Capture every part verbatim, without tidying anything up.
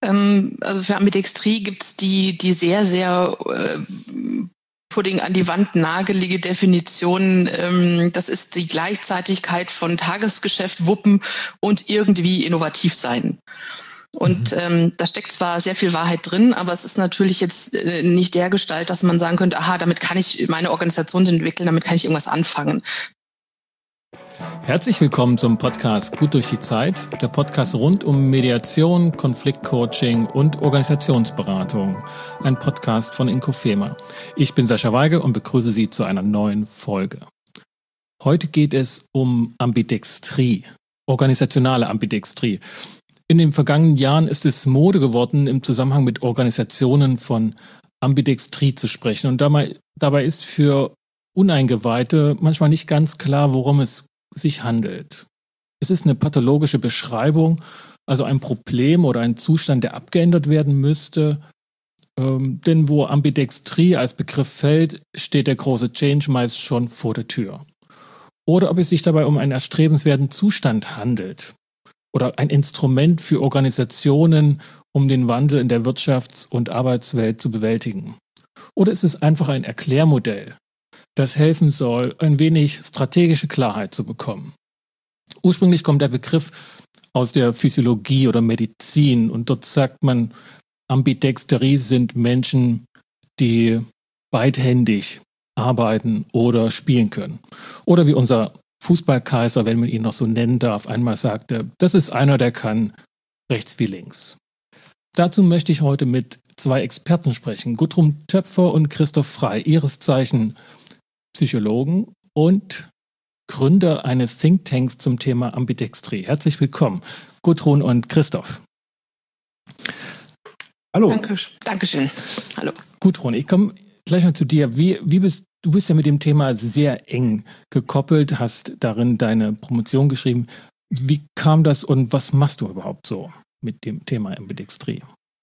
Ähm, also für Ambidextrie gibt es die, die sehr, sehr äh, Pudding an die Wand nagelige Definition. Ähm, das ist die Gleichzeitigkeit von Tagesgeschäft, Wuppen und irgendwie innovativ sein. Und mhm. ähm, da steckt zwar sehr viel Wahrheit drin, aber es ist natürlich jetzt äh, nicht der Gestalt, dass man sagen könnte, aha, damit kann ich meine Organisation entwickeln, damit kann ich irgendwas anfangen. Herzlich willkommen zum Podcast Gut durch die Zeit, der Podcast rund um Mediation, Konfliktcoaching und Organisationsberatung. Ein Podcast von Inkofema. Ich bin Sascha Weigel und begrüße Sie zu einer neuen Folge. Heute geht es um Ambidextrie, organisationale Ambidextrie. In den vergangenen Jahren ist es Mode geworden, im Zusammenhang mit Organisationen von Ambidextrie zu sprechen. Und dabei, dabei ist für Uneingeweihte manchmal nicht ganz klar, worum es sich handelt. Es ist eine pathologische Beschreibung, also ein Problem oder ein Zustand, der abgeändert werden müsste. Ähm, denn wo Ambidextrie als Begriff fällt, steht der große Change meist schon vor der Tür. Oder ob es sich dabei um einen erstrebenswerten Zustand handelt oder ein Instrument für Organisationen, um den Wandel in der Wirtschafts- und Arbeitswelt zu bewältigen. Oder ist es einfach ein Erklärmodell, das helfen soll, ein wenig strategische Klarheit zu bekommen. Ursprünglich kommt der Begriff aus der Physiologie oder Medizin und dort sagt man, Ambidexterie sind Menschen, die beidhändig arbeiten oder spielen können. Oder wie unser Fußballkaiser, wenn man ihn noch so nennen darf, einmal sagte, das ist einer, der kann rechts wie links. Dazu möchte ich heute mit zwei Experten sprechen, Gudrun Töpfer und Christoph Frey, ihres Zeichen Psychologen und Gründer eines Thinktanks zum Thema Ambidextrie. Herzlich willkommen, Gudrun und Christoph. Hallo. Danke, Dankeschön. Hallo. Gudrun, ich komme gleich mal zu dir. Wie, wie bist, du bist ja mit dem Thema sehr eng gekoppelt, hast darin deine Promotion geschrieben. Wie kam das und was machst du überhaupt so mit dem Thema Ambidextrie?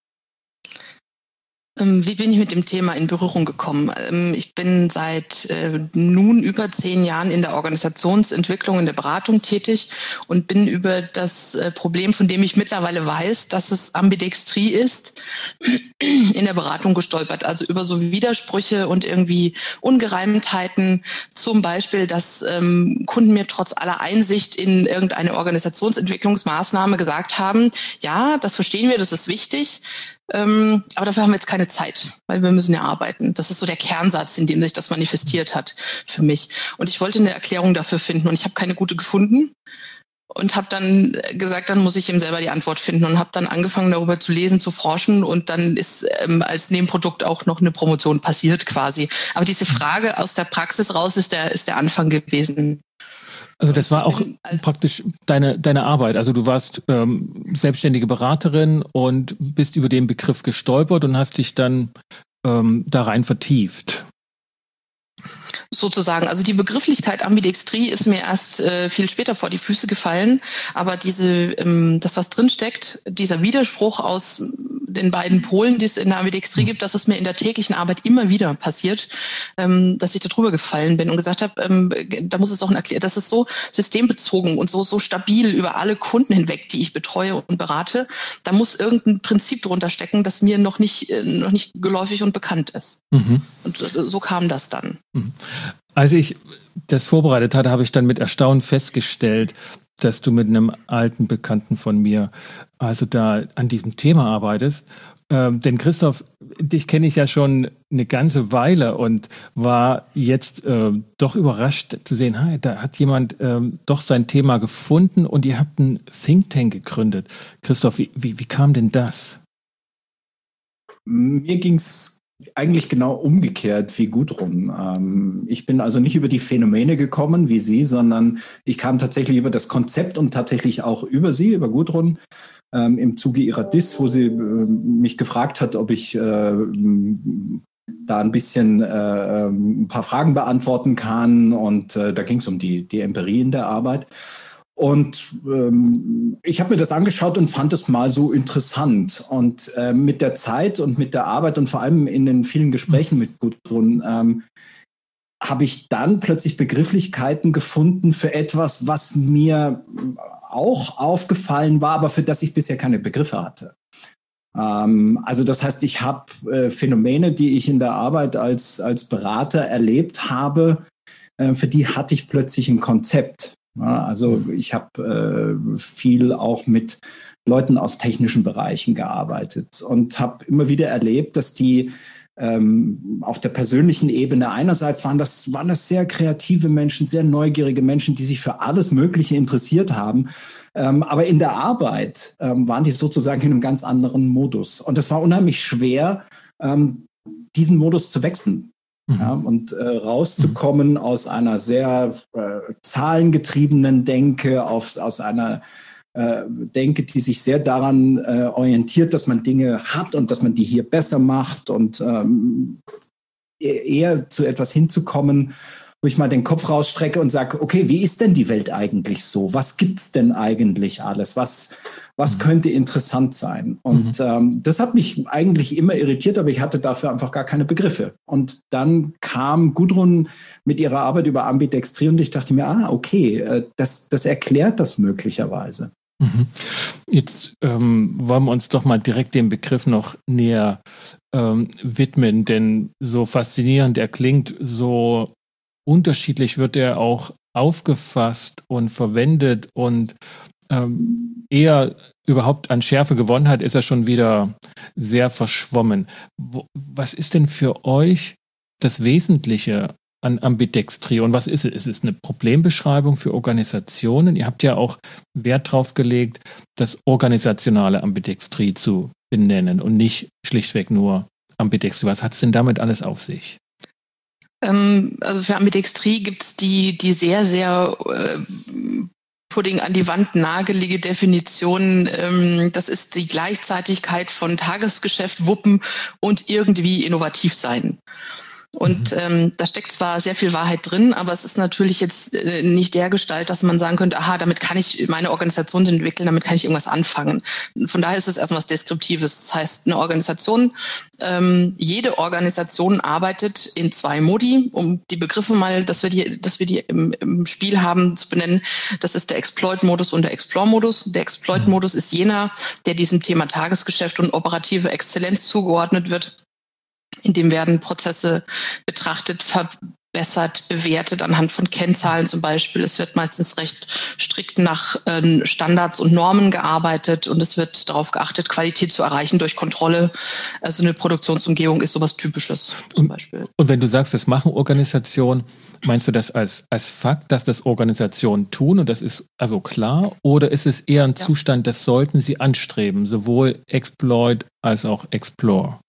Wie bin ich mit dem Thema in Berührung gekommen? Ich bin seit äh, nun über zehn Jahren in der Organisationsentwicklung, in der Beratung tätig und bin über das äh, Problem, von dem ich mittlerweile weiß, dass es Ambidextrie ist, in der Beratung gestolpert. Also über so Widersprüche und irgendwie Ungereimtheiten. Zum Beispiel, dass ähm, Kunden mir trotz aller Einsicht in irgendeine Organisationsentwicklungsmaßnahme gesagt haben, ja, das verstehen wir, das ist wichtig. Ähm, aber dafür haben wir jetzt keine Zeit, weil wir müssen ja arbeiten. Das ist so der Kernsatz, in dem sich das manifestiert hat für mich. Und ich wollte eine Erklärung dafür finden und ich habe keine gute gefunden und habe dann gesagt, dann muss ich eben selber die Antwort finden und habe dann angefangen, darüber zu lesen, zu forschen und dann ist ähm, als Nebenprodukt auch noch eine Promotion passiert quasi. Aber diese Frage aus der Praxis raus ist der, ist der Anfang gewesen. Also das war auch praktisch deine, deine Arbeit. Also du warst ähm, selbstständige Beraterin und bist über den Begriff gestolpert und hast dich dann ähm, da rein vertieft. Sozusagen. Also die Begrifflichkeit Ambidextrie ist mir erst äh, viel später vor die Füße gefallen. Aber diese, ähm, das, was drinsteckt, dieser Widerspruch aus den beiden Polen, die es in der Ambidextrie gibt, das ist mir in der täglichen Arbeit immer wieder passiert, ähm, dass ich da drüber gefallen bin und gesagt habe, ähm, da muss es doch ein Erklär, das ist so systembezogen und so, so stabil über alle Kunden hinweg, die ich betreue und berate. Da muss irgendein Prinzip drunter stecken, das mir noch nicht, äh, noch nicht geläufig und bekannt ist. Mhm. Und so, so kam das dann. Mhm. Als ich das vorbereitet hatte, habe ich dann mit Erstaunen festgestellt, dass du mit einem alten Bekannten von mir also da an diesem Thema arbeitest. Ähm, denn Christoph, dich kenne ich ja schon eine ganze Weile und war jetzt äh, doch überrascht zu sehen, hey, da hat jemand ähm, doch sein Thema gefunden und ihr habt einen Think Tank gegründet. Christoph, wie, wie, wie kam denn das? Mir ging es eigentlich genau umgekehrt wie Gudrun. Ähm, ich bin also nicht über die Phänomene gekommen wie sie, sondern ich kam tatsächlich über das Konzept und tatsächlich auch über sie, über Gudrun, ähm, im Zuge ihrer D I S, wo sie äh, mich gefragt hat, ob ich äh, da ein bisschen äh, ein paar Fragen beantworten kann. Und äh, da ging es um die, die Empirie in der Arbeit. Und ähm, ich habe mir das angeschaut und fand es mal so interessant. Und äh, mit der Zeit und mit der Arbeit und vor allem in den vielen Gesprächen mit Gudrun ähm, habe ich dann plötzlich Begrifflichkeiten gefunden für etwas, was mir auch aufgefallen war, aber für das ich bisher keine Begriffe hatte. Ähm, also das heißt, ich habe äh, Phänomene, die ich in der Arbeit als, als Berater erlebt habe, äh, für die hatte ich plötzlich ein Konzept. Ja, also ich habe äh, viel auch mit Leuten aus technischen Bereichen gearbeitet und habe immer wieder erlebt, dass die ähm, auf der persönlichen Ebene einerseits waren das, waren das sehr kreative Menschen, sehr neugierige Menschen, die sich für alles Mögliche interessiert haben. Ähm, aber in der Arbeit ähm, waren die sozusagen in einem ganz anderen Modus. Und es war unheimlich schwer, ähm, diesen Modus zu wechseln. Mhm. Ja, und äh, rauszukommen mhm. aus einer sehr äh, zahlengetriebenen Denke, auf, aus einer äh, Denke, die sich sehr daran äh, orientiert, dass man Dinge hat und dass man die hier besser macht und ähm, eher zu etwas hinzukommen, wo ich mal den Kopf rausstrecke und sage, okay, wie ist denn die Welt eigentlich so? Was gibt's denn eigentlich alles? Was, was mhm. könnte interessant sein? Und mhm. ähm, das hat mich eigentlich immer irritiert, aber ich hatte dafür einfach gar keine Begriffe. Und dann kam Gudrun mit ihrer Arbeit über Ambidextrie und ich dachte mir, ah, okay, äh, das, das erklärt das möglicherweise. Mhm. Jetzt ähm, wollen wir uns doch mal direkt dem Begriff noch näher ähm, widmen, denn so faszinierend er klingt, so unterschiedlich wird er auch aufgefasst und verwendet und ähm, eher überhaupt an Schärfe gewonnen hat, ist er schon wieder sehr verschwommen. Wo, was ist denn für euch das Wesentliche an Ambidextrie und was ist es? Ist es eine Problembeschreibung für Organisationen? Ihr habt ja auch Wert drauf gelegt, das organisationale Ambidextrie zu benennen und nicht schlichtweg nur Ambidextrie. Was hat es denn damit alles auf sich? Also für Ambidextrie gibt es die, die sehr, sehr äh, Pudding an die Wand nagelige Definition. Ähm, das ist die Gleichzeitigkeit von Tagesgeschäft, Wuppen und irgendwie innovativ sein. Und ähm, da steckt zwar sehr viel Wahrheit drin, aber es ist natürlich jetzt äh, nicht der Gestalt, dass man sagen könnte, aha, damit kann ich meine Organisation entwickeln, damit kann ich irgendwas anfangen. Von daher ist es erstmal was Deskriptives. Das heißt, eine Organisation, ähm, jede Organisation arbeitet in zwei Modi, um die Begriffe mal, dass wir die, dass wir die im, im Spiel haben, zu benennen. Das ist der Exploit-Modus und der Explore-Modus. Der Exploit-Modus ist jener, der diesem Thema Tagesgeschäft und operative Exzellenz zugeordnet wird. In dem werden Prozesse betrachtet, verbessert, bewertet anhand von Kennzahlen zum Beispiel. Es wird meistens recht strikt nach äh, Standards und Normen gearbeitet und es wird darauf geachtet, Qualität zu erreichen durch Kontrolle. Also eine Produktionsumgebung ist sowas Typisches zum Beispiel. Und wenn du sagst, das machen Organisationen, meinst du das als, als Fakt, dass das Organisationen tun und das ist also klar? Oder ist es eher ein ja. Zustand, das sollten sie anstreben, sowohl Exploit als auch Explore?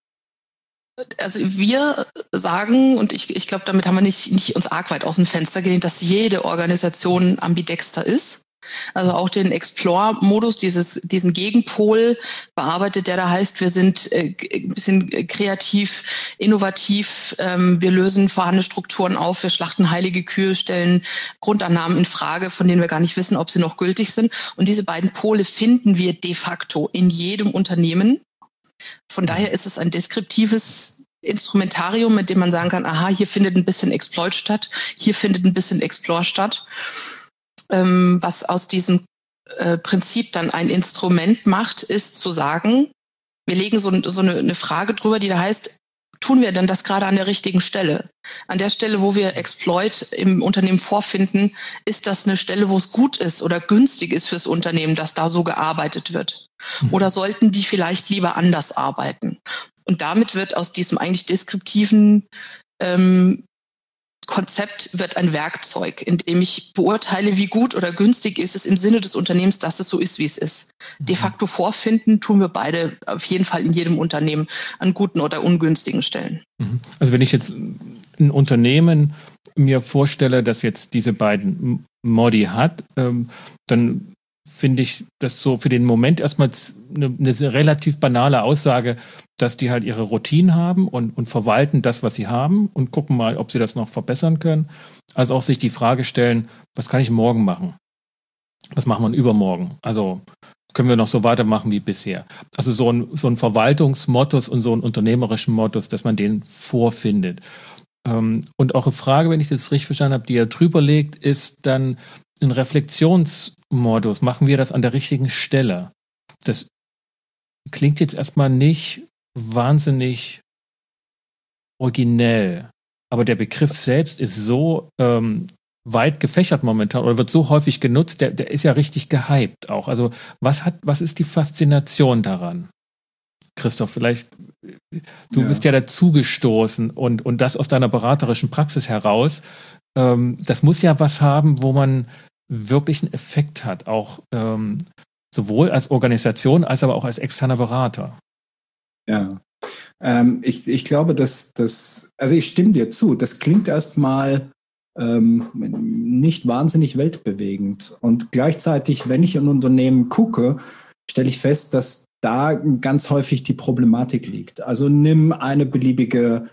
Also wir sagen, und ich, ich glaube, damit haben wir nicht, nicht uns arg weit aus dem Fenster gelehnt, dass jede Organisation ambidexter ist. Also auch den Explore-Modus, dieses, diesen Gegenpol bearbeitet, der da heißt, wir sind äh, ein bisschen kreativ, innovativ, ähm, wir lösen vorhandene Strukturen auf, wir schlachten heilige Kühe, stellen Grundannahmen in Frage, von denen wir gar nicht wissen, ob sie noch gültig sind. Und diese beiden Pole finden wir de facto in jedem Unternehmen. Von daher ist es ein deskriptives Instrumentarium, mit dem man sagen kann, aha, hier findet ein bisschen Exploit statt, hier findet ein bisschen Explore statt, ähm, was aus diesem äh, Prinzip dann ein Instrument macht, ist zu sagen, wir legen so, so eine, eine Frage drüber, die da heißt, tun wir denn das gerade an der richtigen Stelle? An der Stelle, wo wir Exploit im Unternehmen vorfinden, ist das eine Stelle, wo es gut ist oder günstig ist fürs Unternehmen, dass da so gearbeitet wird? Oder sollten die vielleicht lieber anders arbeiten? Und damit wird aus diesem eigentlich deskriptiven ähm, Konzept wird ein Werkzeug, in dem ich beurteile, wie gut oder günstig ist es im Sinne des Unternehmens, dass es so ist, wie es ist. De facto vorfinden tun wir beide auf jeden Fall in jedem Unternehmen an guten oder ungünstigen Stellen. Also wenn ich jetzt ein Unternehmen mir vorstelle, das jetzt diese beiden Modi hat, ähm, dann finde ich das so für den Moment erstmal eine, eine relativ banale Aussage, dass die halt ihre Routinen haben und, und verwalten das, was sie haben und gucken mal, ob sie das noch verbessern können. Also auch sich die Frage stellen, was kann ich morgen machen? Was machen wir übermorgen? Also können wir noch so weitermachen wie bisher? Also so ein, so ein Verwaltungsmodus und so einen unternehmerischen Modus, dass man den vorfindet. Ähm, und auch eine Frage, wenn ich das richtig verstanden habe, die ihr drüber legt, ist dann ein Reflexionsmodus. Machen wir das an der richtigen Stelle? Das klingt jetzt erstmal nicht wahnsinnig originell, aber der Begriff selbst ist so ähm, weit gefächert momentan oder wird so häufig genutzt, der, der ist ja richtig gehypt auch. Also was hat, was ist die Faszination daran? Christoph, vielleicht, du ja. bist ja dazugestoßen und, und das aus deiner beraterischen Praxis heraus. Ähm, das muss ja was haben, wo man wirklich einen Effekt hat, auch ähm, sowohl als Organisation als aber auch als externer Berater. Ja, ähm, ich, ich glaube, dass das, also ich stimme dir zu, das klingt erstmal ähm, nicht wahnsinnig weltbewegend. Und gleichzeitig, wenn ich in Unternehmen gucke, stelle ich fest, dass da ganz häufig die Problematik liegt. Also nimm eine beliebige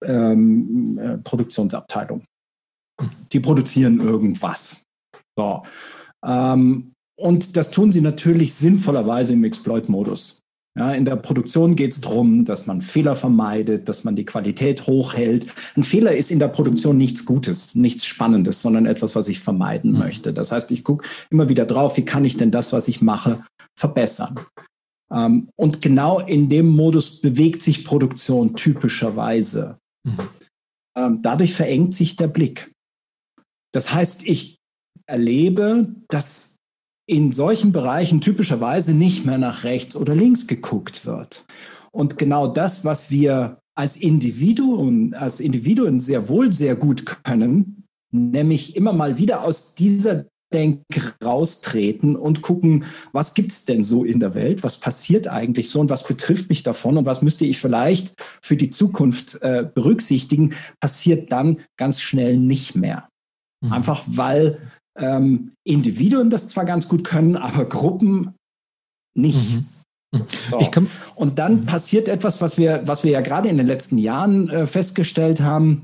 ähm, äh, Produktionsabteilung. Die produzieren irgendwas. So. Ähm, und das tun sie natürlich sinnvollerweise im Exploit-Modus. Ja, in der Produktion geht es darum, dass man Fehler vermeidet, dass man die Qualität hochhält. Ein Fehler ist in der Produktion nichts Gutes, nichts Spannendes, sondern etwas, was ich vermeiden mhm. möchte. Das heißt, ich gucke immer wieder drauf, wie kann ich denn das, was ich mache, verbessern. Um, und genau in dem Modus bewegt sich Produktion typischerweise. Mhm. Um, dadurch verengt sich der Blick. Das heißt, ich erlebe, dass in solchen Bereichen typischerweise nicht mehr nach rechts oder links geguckt wird. Und genau das, was wir als Individuen, als Individuen sehr wohl sehr gut können, nämlich immer mal wieder aus dieser Denke raustreten und gucken, was gibt es denn so in der Welt, was passiert eigentlich so und was betrifft mich davon und was müsste ich vielleicht für die Zukunft äh, berücksichtigen, passiert dann ganz schnell nicht mehr. Mhm. Einfach weil ähm, Individuen das zwar ganz gut können, aber Gruppen nicht. Mhm. Mhm. So. Ich kann, und dann mhm. passiert etwas, was wir, was wir ja gerade in den letzten Jahren äh, festgestellt haben,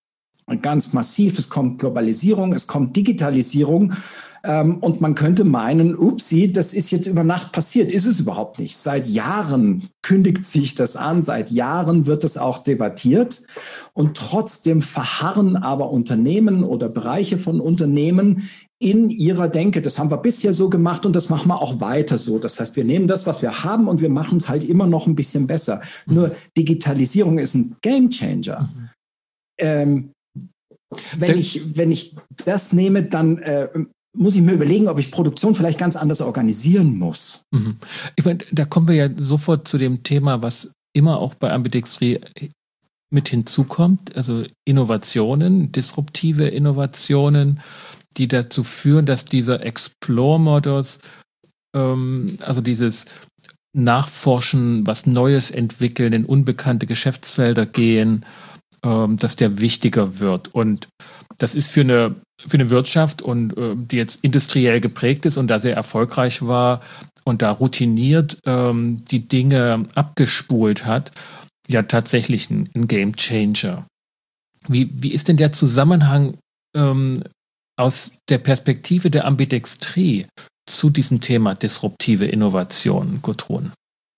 ganz massiv. Es kommt Globalisierung, es kommt Digitalisierung ähm, und man könnte meinen, upsie, das ist jetzt über Nacht passiert. Ist es überhaupt nicht. Seit Jahren kündigt sich das an, seit Jahren wird es auch debattiert und trotzdem verharren aber Unternehmen oder Bereiche von Unternehmen in ihrer Denke. Das haben wir bisher so gemacht und das machen wir auch weiter so. Das heißt, wir nehmen das, was wir haben und wir machen es halt immer noch ein bisschen besser. Mhm. Nur Digitalisierung ist ein Gamechanger. Mhm. Ähm, Wenn ich, wenn ich das nehme, dann äh, muss ich mir überlegen, ob ich Produktion vielleicht ganz anders organisieren muss. Mhm. Ich meine, da kommen wir ja sofort zu dem Thema, was immer auch bei Ambidextrie mit hinzukommt, also Innovationen, disruptive Innovationen, die dazu führen, dass dieser Explore-Modus, ähm, also dieses Nachforschen, was Neues entwickeln, in unbekannte Geschäftsfelder gehen, dass der wichtiger wird. Und das ist für eine, für eine Wirtschaft, und die jetzt industriell geprägt ist und da sehr erfolgreich war und da routiniert ähm, die Dinge abgespult hat, ja tatsächlich ein, ein Game Changer. Wie, wie ist denn der Zusammenhang ähm, aus der Perspektive der Ambidextrie zu diesem Thema disruptive Innovation, Gudrun?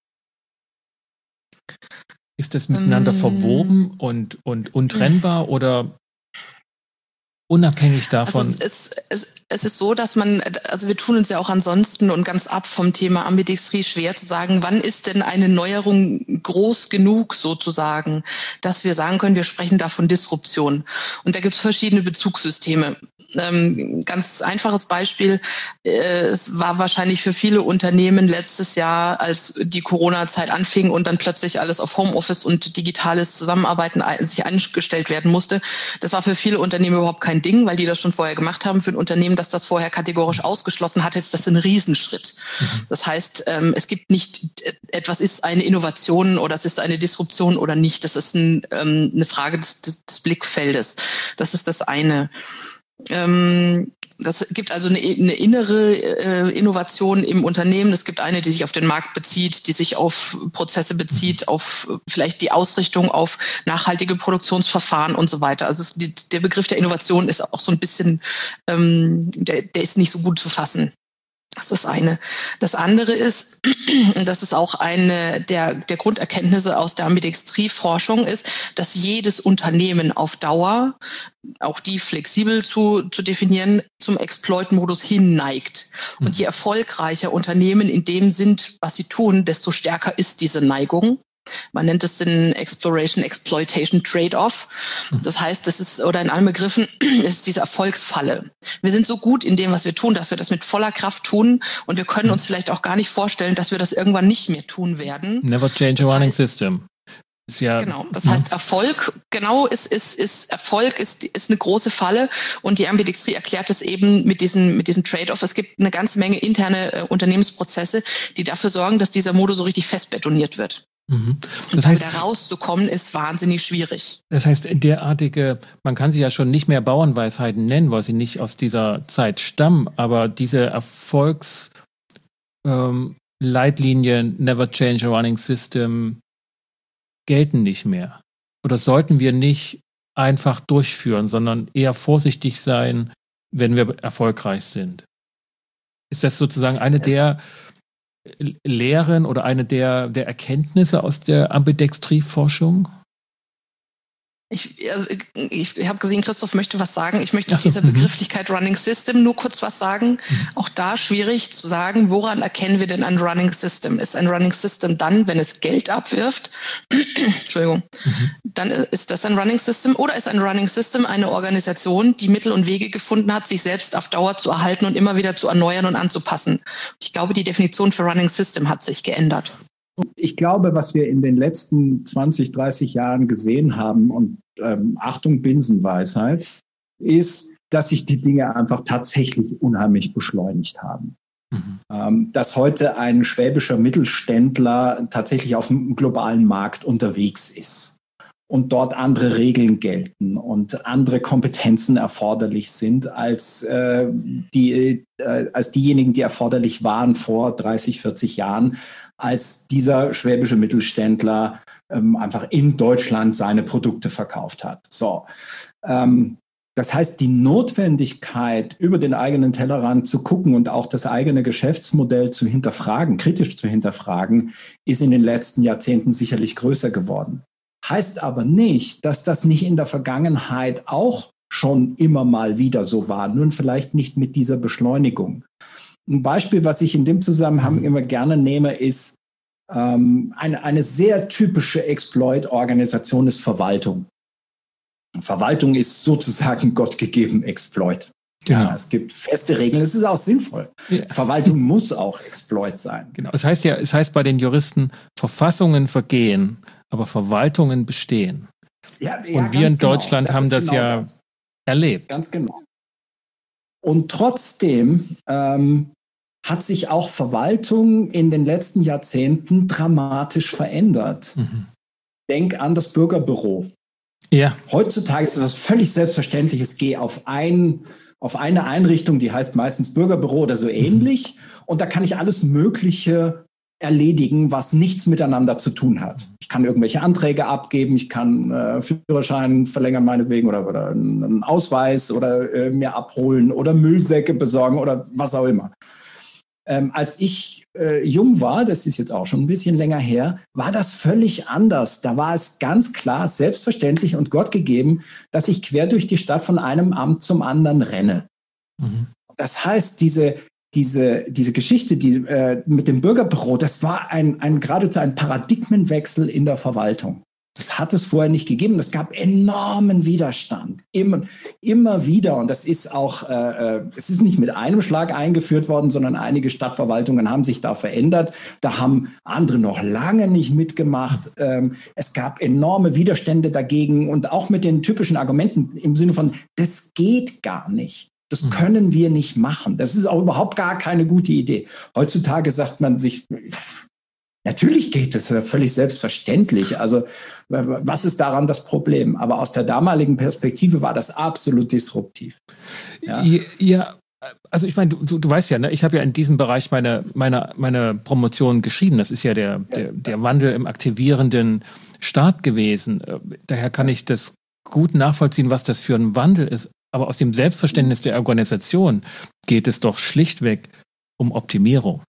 Ist das miteinander ähm, verwoben und, und untrennbar oder unabhängig davon? Also es, ist, es, es ist so, dass man, also wir tun uns ja auch ansonsten und ganz ab vom Thema Ambidextrie schwer zu sagen, wann ist denn eine Neuerung groß genug sozusagen, dass wir sagen können, wir sprechen da von Disruption. Und da gibt es verschiedene Bezugssysteme. Ähm, ganz einfaches Beispiel, äh, es war wahrscheinlich für viele Unternehmen letztes Jahr, als die Corona-Zeit anfing und dann plötzlich alles auf Homeoffice und digitales Zusammenarbeiten sich eingestellt werden musste. Das war für viele Unternehmen überhaupt kein Ding, weil die das schon vorher gemacht haben. Für ein Unternehmen, das das vorher kategorisch ausgeschlossen hat, ist das ein Riesenschritt. Mhm. Das heißt, ähm, es gibt nicht, etwas ist eine Innovation oder es ist eine Disruption oder nicht. Das ist ein, ähm, eine Frage des, des, des Blickfeldes. Das ist das eine. Ähm, das gibt also eine, eine innere äh, Innovation im Unternehmen. Es gibt eine, die sich auf den Markt bezieht, die sich auf Prozesse bezieht, auf vielleicht die Ausrichtung auf nachhaltige Produktionsverfahren und so weiter. Also es, die, der Begriff der Innovation ist auch so ein bisschen, ähm, der, der ist nicht so gut zu fassen. Das ist eine. Das andere ist, das ist auch eine der, der Grunderkenntnisse aus der Ambidextrie-Forschung ist, dass jedes Unternehmen auf Dauer, auch die flexibel zu, zu definieren, zum Exploit-Modus hinneigt. Und je erfolgreicher Unternehmen in dem sind, was sie tun, desto stärker ist diese Neigung. Man nennt es den Exploration-Exploitation Trade-off. Das heißt, das ist, oder in anderen Begriffen, ist diese Erfolgsfalle. Wir sind so gut in dem, was wir tun, dass wir das mit voller Kraft tun und wir können uns vielleicht auch gar nicht vorstellen, dass wir das irgendwann nicht mehr tun werden. Never change a running system. Ist ja, genau, das heißt Erfolg, genau, ist, ist, ist Erfolg ist, ist eine große Falle und die Ambidextrie erklärt es eben mit diesem, mit diesem Trade-off. Es gibt eine ganze Menge interne äh, Unternehmensprozesse, die dafür sorgen, dass dieser Modus so richtig festbetoniert wird. Mhm. Das heißt, da rauszukommen ist wahnsinnig schwierig. Das heißt, derartige, man kann sie ja schon nicht mehr Bauernweisheiten nennen, weil sie nicht aus dieser Zeit stammen, aber diese Erfolgsleitlinien, ähm, Never Change a Running System, gelten nicht mehr. Oder sollten wir nicht einfach durchführen, sondern eher vorsichtig sein, wenn wir erfolgreich sind? Ist das sozusagen eine der Lehren oder eine der, der Erkenntnisse aus der Ambidextrie-Forschung? Ich, also ich, ich habe gesehen, Christoph möchte was sagen. Ich möchte Ach so, zu dieser Begrifflichkeit Running System nur kurz was sagen. Mhm. Auch da schwierig zu sagen, woran erkennen wir denn ein Running System? Ist ein Running System dann, wenn es Geld abwirft? Entschuldigung. Mhm. Dann ist das ein Running System. Oder ist ein Running System eine Organisation, die Mittel und Wege gefunden hat, sich selbst auf Dauer zu erhalten und immer wieder zu erneuern und anzupassen? Ich glaube, die Definition für Running System hat sich geändert. Ich glaube, was wir in den letzten zwanzig, dreißig Jahren gesehen haben, und ähm, Achtung, Binsenweisheit, ist, dass sich die Dinge einfach tatsächlich unheimlich beschleunigt haben. Mhm. Ähm, dass heute ein schwäbischer Mittelständler tatsächlich auf dem globalen Markt unterwegs ist und dort andere Regeln gelten und andere Kompetenzen erforderlich sind als, äh, die, äh, als diejenigen, die erforderlich waren vor dreißig, vierzig Jahren, als dieser schwäbische Mittelständler ähm, einfach in Deutschland seine Produkte verkauft hat. So, ähm, das heißt, die Notwendigkeit, über den eigenen Tellerrand zu gucken und auch das eigene Geschäftsmodell zu hinterfragen, kritisch zu hinterfragen, ist in den letzten Jahrzehnten sicherlich größer geworden. Heißt aber nicht, dass das nicht in der Vergangenheit auch schon immer mal wieder so war, nur vielleicht nicht mit dieser Beschleunigung. Ein Beispiel, was ich in dem Zusammenhang immer gerne nehme, ist ähm, eine, eine sehr typische Exploit-Organisation ist Verwaltung. Verwaltung ist sozusagen gottgegeben Exploit. Genau. Ja, es gibt feste Regeln, es ist auch sinnvoll. Ja. Verwaltung muss auch Exploit sein. Genau. Das heißt ja, es heißt bei den Juristen, Verfassungen vergehen, aber Verwaltungen bestehen. Ja, ja, und wir in Deutschland genau. haben das, das genau ja das. erlebt. Ganz genau. Und trotzdem ähm, hat sich auch Verwaltung in den letzten Jahrzehnten dramatisch verändert. Mhm. Denk an das Bürgerbüro. Ja. Heutzutage ist das völlig selbstverständlich. Es geht auf, ein, auf eine Einrichtung, die heißt meistens Bürgerbüro oder so ähnlich. Mhm. Und da kann ich alles Mögliche erledigen, was nichts miteinander zu tun hat. Ich kann irgendwelche Anträge abgeben, ich kann äh, Führerschein verlängern meinetwegen oder, oder einen Ausweis oder äh, mir abholen oder Müllsäcke besorgen oder was auch immer. Ähm, als ich äh, jung war, das ist jetzt auch schon ein bisschen länger her, war das völlig anders. Da war es ganz klar, selbstverständlich und Gott gegeben, dass ich quer durch die Stadt von einem Amt zum anderen renne. Mhm. Das heißt, diese Diese, diese Geschichte die, äh, mit dem Bürgerbüro, das war ein, ein geradezu ein Paradigmenwechsel in der Verwaltung. Das hat es vorher nicht gegeben. Es gab enormen Widerstand. Immer, immer wieder. Und das ist auch, äh, es ist nicht mit einem Schlag eingeführt worden, sondern einige Stadtverwaltungen haben sich da verändert. Da haben andere noch lange nicht mitgemacht. Ähm, es gab enorme Widerstände dagegen und auch mit den typischen Argumenten im Sinne von, das geht gar nicht. Das können wir nicht machen. Das ist auch überhaupt gar keine gute Idee. Heutzutage sagt man sich, natürlich geht es, völlig selbstverständlich. Also was ist daran das Problem? Aber aus der damaligen Perspektive war das absolut disruptiv. Ja, ja, also ich meine, du, du weißt ja, ne, ich habe ja in diesem Bereich meine, meine, meine Promotion geschrieben. Das ist ja der, der, der Wandel im aktivierenden Staat gewesen. Daher kann ich das gut nachvollziehen, was das für ein Wandel ist. Aber aus dem Selbstverständnis der Organisation geht es doch schlichtweg um Optimierung.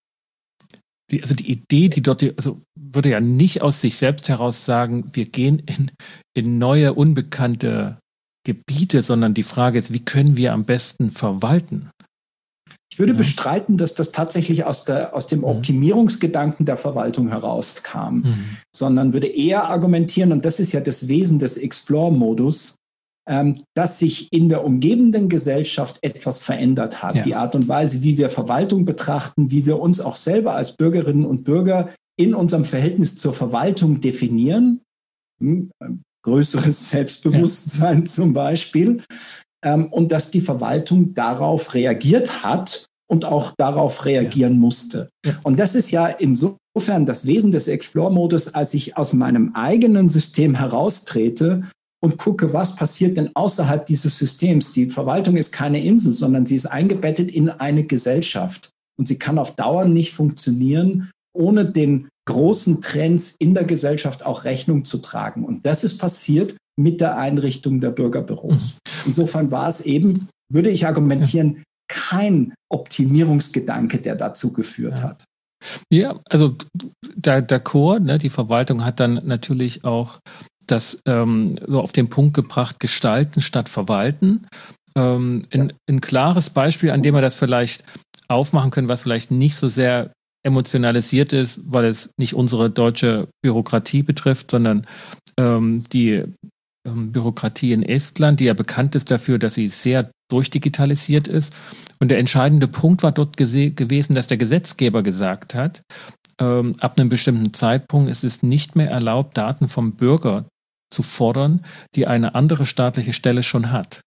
Die, also die Idee, die dort, also würde ja nicht aus sich selbst heraus sagen, wir gehen in, in neue, unbekannte Gebiete, sondern die Frage ist, wie können wir am besten verwalten? Ich würde ja. bestreiten, dass das tatsächlich aus, der, aus dem Optimierungsgedanken der Verwaltung herauskam, mhm. sondern würde eher argumentieren, und das ist ja das Wesen des Explore-Modus, ähm, dass sich in der umgebenden Gesellschaft etwas verändert hat. Ja. Die Art und Weise, wie wir Verwaltung betrachten, wie wir uns auch selber als Bürgerinnen und Bürger in unserem Verhältnis zur Verwaltung definieren, hm, größeres Selbstbewusstsein ja. zum Beispiel, ähm, und dass die Verwaltung darauf reagiert hat und auch darauf reagieren ja. musste. Ja. Und das ist ja insofern das Wesen des Explore-Modus, als ich aus meinem eigenen System heraustrete und gucke, was passiert denn außerhalb dieses Systems. Die Verwaltung ist keine Insel, sondern sie ist eingebettet in eine Gesellschaft. Und sie kann auf Dauer nicht funktionieren, ohne den großen Trends in der Gesellschaft auch Rechnung zu tragen. Und das ist passiert mit der Einrichtung der Bürgerbüros. Insofern war es eben, würde ich argumentieren, kein Optimierungsgedanke, der dazu geführt ja. hat. Ja, also der, der Chor, ne, die Verwaltung hat dann natürlich auch das ähm, so auf den Punkt gebracht, gestalten statt verwalten. Ähm, ein, ein klares Beispiel, an dem wir das vielleicht aufmachen können, was vielleicht nicht so sehr emotionalisiert ist, weil es nicht unsere deutsche Bürokratie betrifft, sondern ähm, die ähm, Bürokratie in Estland, die ja bekannt ist dafür, dass sie sehr durchdigitalisiert ist. Und der entscheidende Punkt war dort gese- gewesen, dass der Gesetzgeber gesagt hat, ähm, ab einem bestimmten Zeitpunkt ist es nicht mehr erlaubt, Daten vom Bürger zu fordern, die eine andere staatliche Stelle schon hat.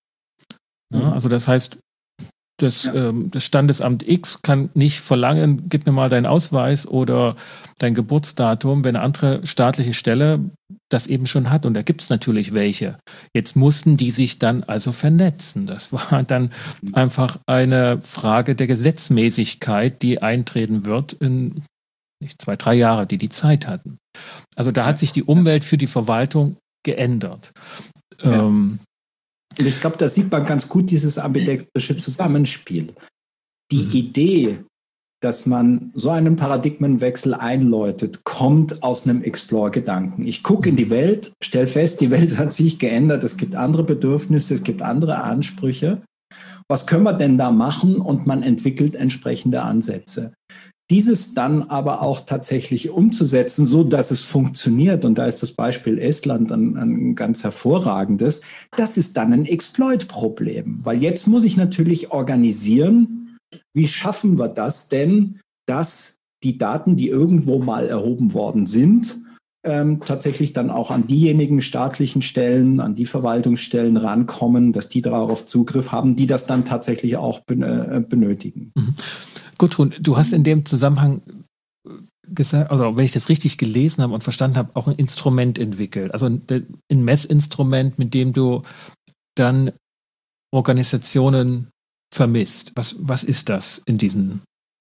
Ja, mhm. Also das heißt, Das, ja. ähm, das Standesamt X kann nicht verlangen, gib mir mal deinen Ausweis oder dein Geburtsdatum, wenn eine andere staatliche Stelle das eben schon hat. Und da gibt es natürlich welche. Jetzt mussten die sich dann also vernetzen. Das war dann einfach eine Frage der Gesetzmäßigkeit, die eintreten wird in nicht, zwei, drei Jahre, die die Zeit hatten. Also da hat sich die Umwelt für die Verwaltung geändert. Ja. Ähm, Und ich glaube, da sieht man ganz gut dieses ambidextrische Zusammenspiel. Die mhm. Idee, dass man so einen Paradigmenwechsel einläutet, kommt aus einem Explore-Gedanken. Ich gucke in die Welt, stelle fest, die Welt hat sich geändert, es gibt andere Bedürfnisse, es gibt andere Ansprüche. Was können wir denn da machen? Und man entwickelt entsprechende Ansätze. Dieses dann aber auch tatsächlich umzusetzen, so dass es funktioniert, und da ist das Beispiel Estland ein, ein ganz hervorragendes, das ist dann ein Exploit-Problem, weil jetzt muss ich natürlich organisieren, wie schaffen wir das denn, dass die Daten, die irgendwo mal erhoben worden sind, ähm, tatsächlich dann auch an diejenigen staatlichen Stellen, an die Verwaltungsstellen rankommen, dass die darauf Zugriff haben, die das dann tatsächlich auch ben- äh, benötigen. Mhm. Gudrun, du hast in dem Zusammenhang gesagt, also wenn ich das richtig gelesen habe und verstanden habe, auch ein Instrument entwickelt. Also ein Messinstrument, mit dem du dann Organisationen vermisst. Was, was ist das in diesen?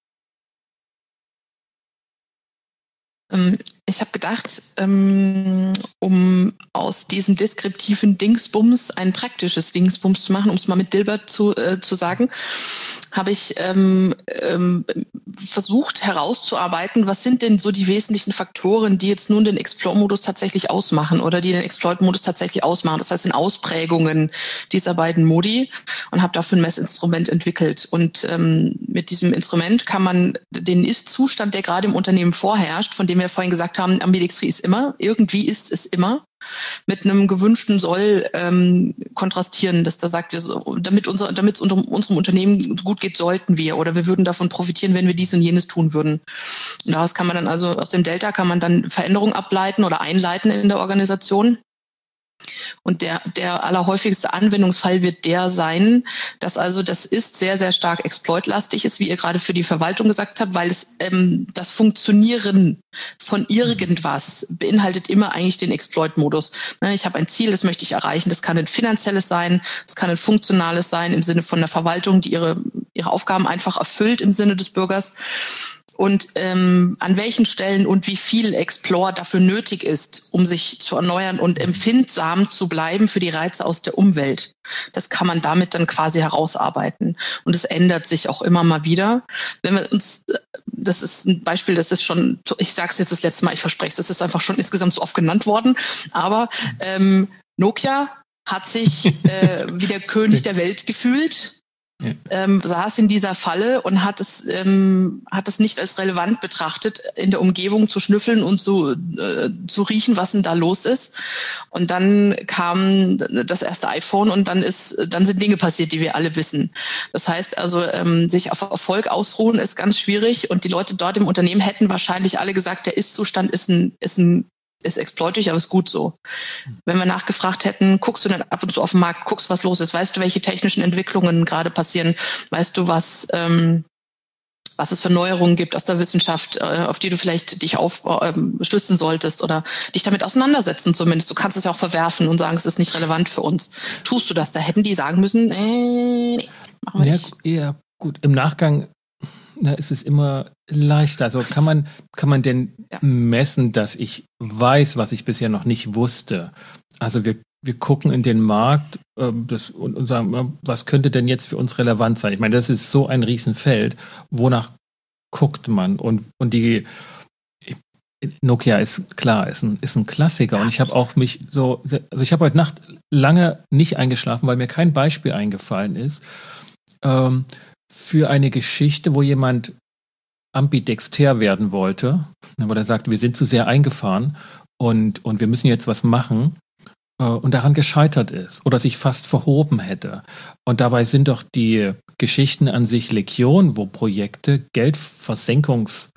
Ich habe gedacht, um aus diesem deskriptiven Dingsbums ein praktisches Dingsbums zu machen, um es mal mit Dilbert zu, äh, zu sagen, habe ich ähm, ähm, versucht herauszuarbeiten, was sind denn so die wesentlichen Faktoren, die jetzt nun den Explore-Modus tatsächlich ausmachen oder die den Exploit-Modus tatsächlich ausmachen. Das heißt, in Ausprägungen dieser beiden Modi, und habe dafür ein Messinstrument entwickelt. Und ähm, mit diesem Instrument kann man den Ist-Zustand, der gerade im Unternehmen vorherrscht, von dem wir vorhin gesagt haben, Ambidextrie ist immer, irgendwie ist es immer, mit einem gewünschten Soll ähm, kontrastieren, dass da sagt, wir so, damit unser, damit es unter, unserem Unternehmen gut geht, sollten wir, oder wir würden davon profitieren, wenn wir dies und jenes tun würden. Und daraus kann man dann also, aus dem Delta kann man dann Veränderungen ableiten oder einleiten in der Organisation. Und der, der allerhäufigste Anwendungsfall wird der sein, dass also das ist sehr, sehr stark exploitlastig ist, wie ihr gerade für die Verwaltung gesagt habt, weil es ähm, das Funktionieren von irgendwas beinhaltet immer eigentlich den Exploit-Modus. Ne, ich habe ein Ziel, das möchte ich erreichen. Das kann ein finanzielles sein, das kann ein funktionales sein im Sinne von der Verwaltung, die ihre, ihre Aufgaben einfach erfüllt im Sinne des Bürgers. und ähm, an welchen Stellen und wie viel Explore dafür nötig ist, um sich zu erneuern und empfindsam zu bleiben für die Reize aus der Umwelt. Das kann man damit dann quasi herausarbeiten. Und es ändert sich auch immer mal wieder. Wenn wir uns, das ist ein Beispiel, das ist schon, ich sage es jetzt das letzte Mal, ich verspreche es, das ist einfach schon insgesamt so oft genannt worden, aber ähm, Nokia hat sich äh, wie der König der Welt gefühlt. Ja. Ähm, saß in dieser Falle und hat es, ähm, hat es nicht als relevant betrachtet, in der Umgebung zu schnüffeln und zu, äh, zu riechen, was denn da los ist. Und dann kam das erste iPhone und dann ist, dann sind Dinge passiert, die wir alle wissen. Das heißt also, ähm, sich auf Erfolg ausruhen ist ganz schwierig und die Leute dort im Unternehmen hätten wahrscheinlich alle gesagt, der Ist-Zustand ist ein, ist ein ist exploitig, aber ist gut so. Wenn wir nachgefragt hätten, guckst du denn ab und zu auf den Markt, guckst, was los ist, weißt du, welche technischen Entwicklungen gerade passieren, weißt du, was, ähm, was es für Neuerungen gibt aus der Wissenschaft, äh, auf die du vielleicht dich aufstützen äh, solltest oder dich damit auseinandersetzen zumindest. Du kannst es ja auch verwerfen und sagen, es ist nicht relevant für uns. Tust du das? Da hätten die sagen müssen, äh, nee, machen wir ja, nicht. Ja, gut, im Nachgang na, ist es immer leichter. Also kann man, kann man denn ja. messen, dass ich weiß, was ich bisher noch nicht wusste? Also wir, wir gucken in den Markt äh, das, und, und sagen, was könnte denn jetzt für uns relevant sein? Ich meine, das ist so ein Riesenfeld. Wonach guckt man? Und, und die Nokia ist klar, ist ein, ist ein Klassiker. Und ich habe auch mich so, also ich habe heute Nacht lange nicht eingeschlafen, weil mir kein Beispiel eingefallen ist. Ähm, für eine Geschichte, wo jemand ambidexter werden wollte, wo er sagt, wir sind zu sehr eingefahren und, und wir müssen jetzt was machen äh, und daran gescheitert ist oder sich fast verhoben hätte. Und dabei sind doch die Geschichten an sich Legion, wo Projekte Geldversenkungsgruben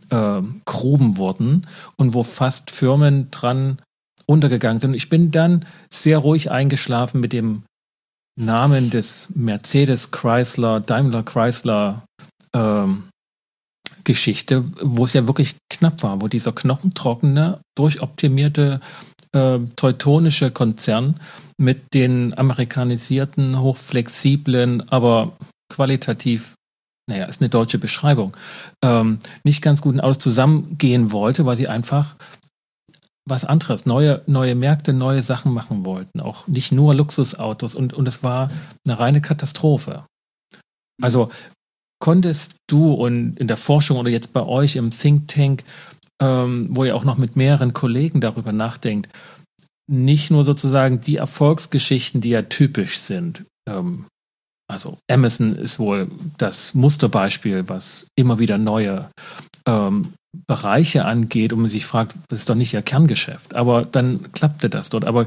äh, wurden und wo fast Firmen dran untergegangen sind. Und ich bin dann sehr ruhig eingeschlafen mit dem Namen des Mercedes Chrysler, Daimler Chrysler ähm, Geschichte, wo es ja wirklich knapp war, wo dieser knochentrockene, durchoptimierte äh, teutonische Konzern mit den amerikanisierten, hochflexiblen, aber qualitativ, naja, ist eine deutsche Beschreibung, ähm, nicht ganz guten Autos zusammengehen wollte, weil sie einfach was anderes, neue, neue Märkte, neue Sachen machen wollten. Auch nicht nur Luxusautos und, und es war eine reine Katastrophe. Also konntest du und in der Forschung oder jetzt bei euch im Think Tank, ähm, wo ihr auch noch mit mehreren Kollegen darüber nachdenkt, nicht nur sozusagen die Erfolgsgeschichten, die ja typisch sind. Ähm, also Amazon ist wohl das Musterbeispiel, was immer wieder neue ähm, Bereiche angeht und man sich fragt, das ist doch nicht ihr Kerngeschäft. Aber dann klappte das dort. Aber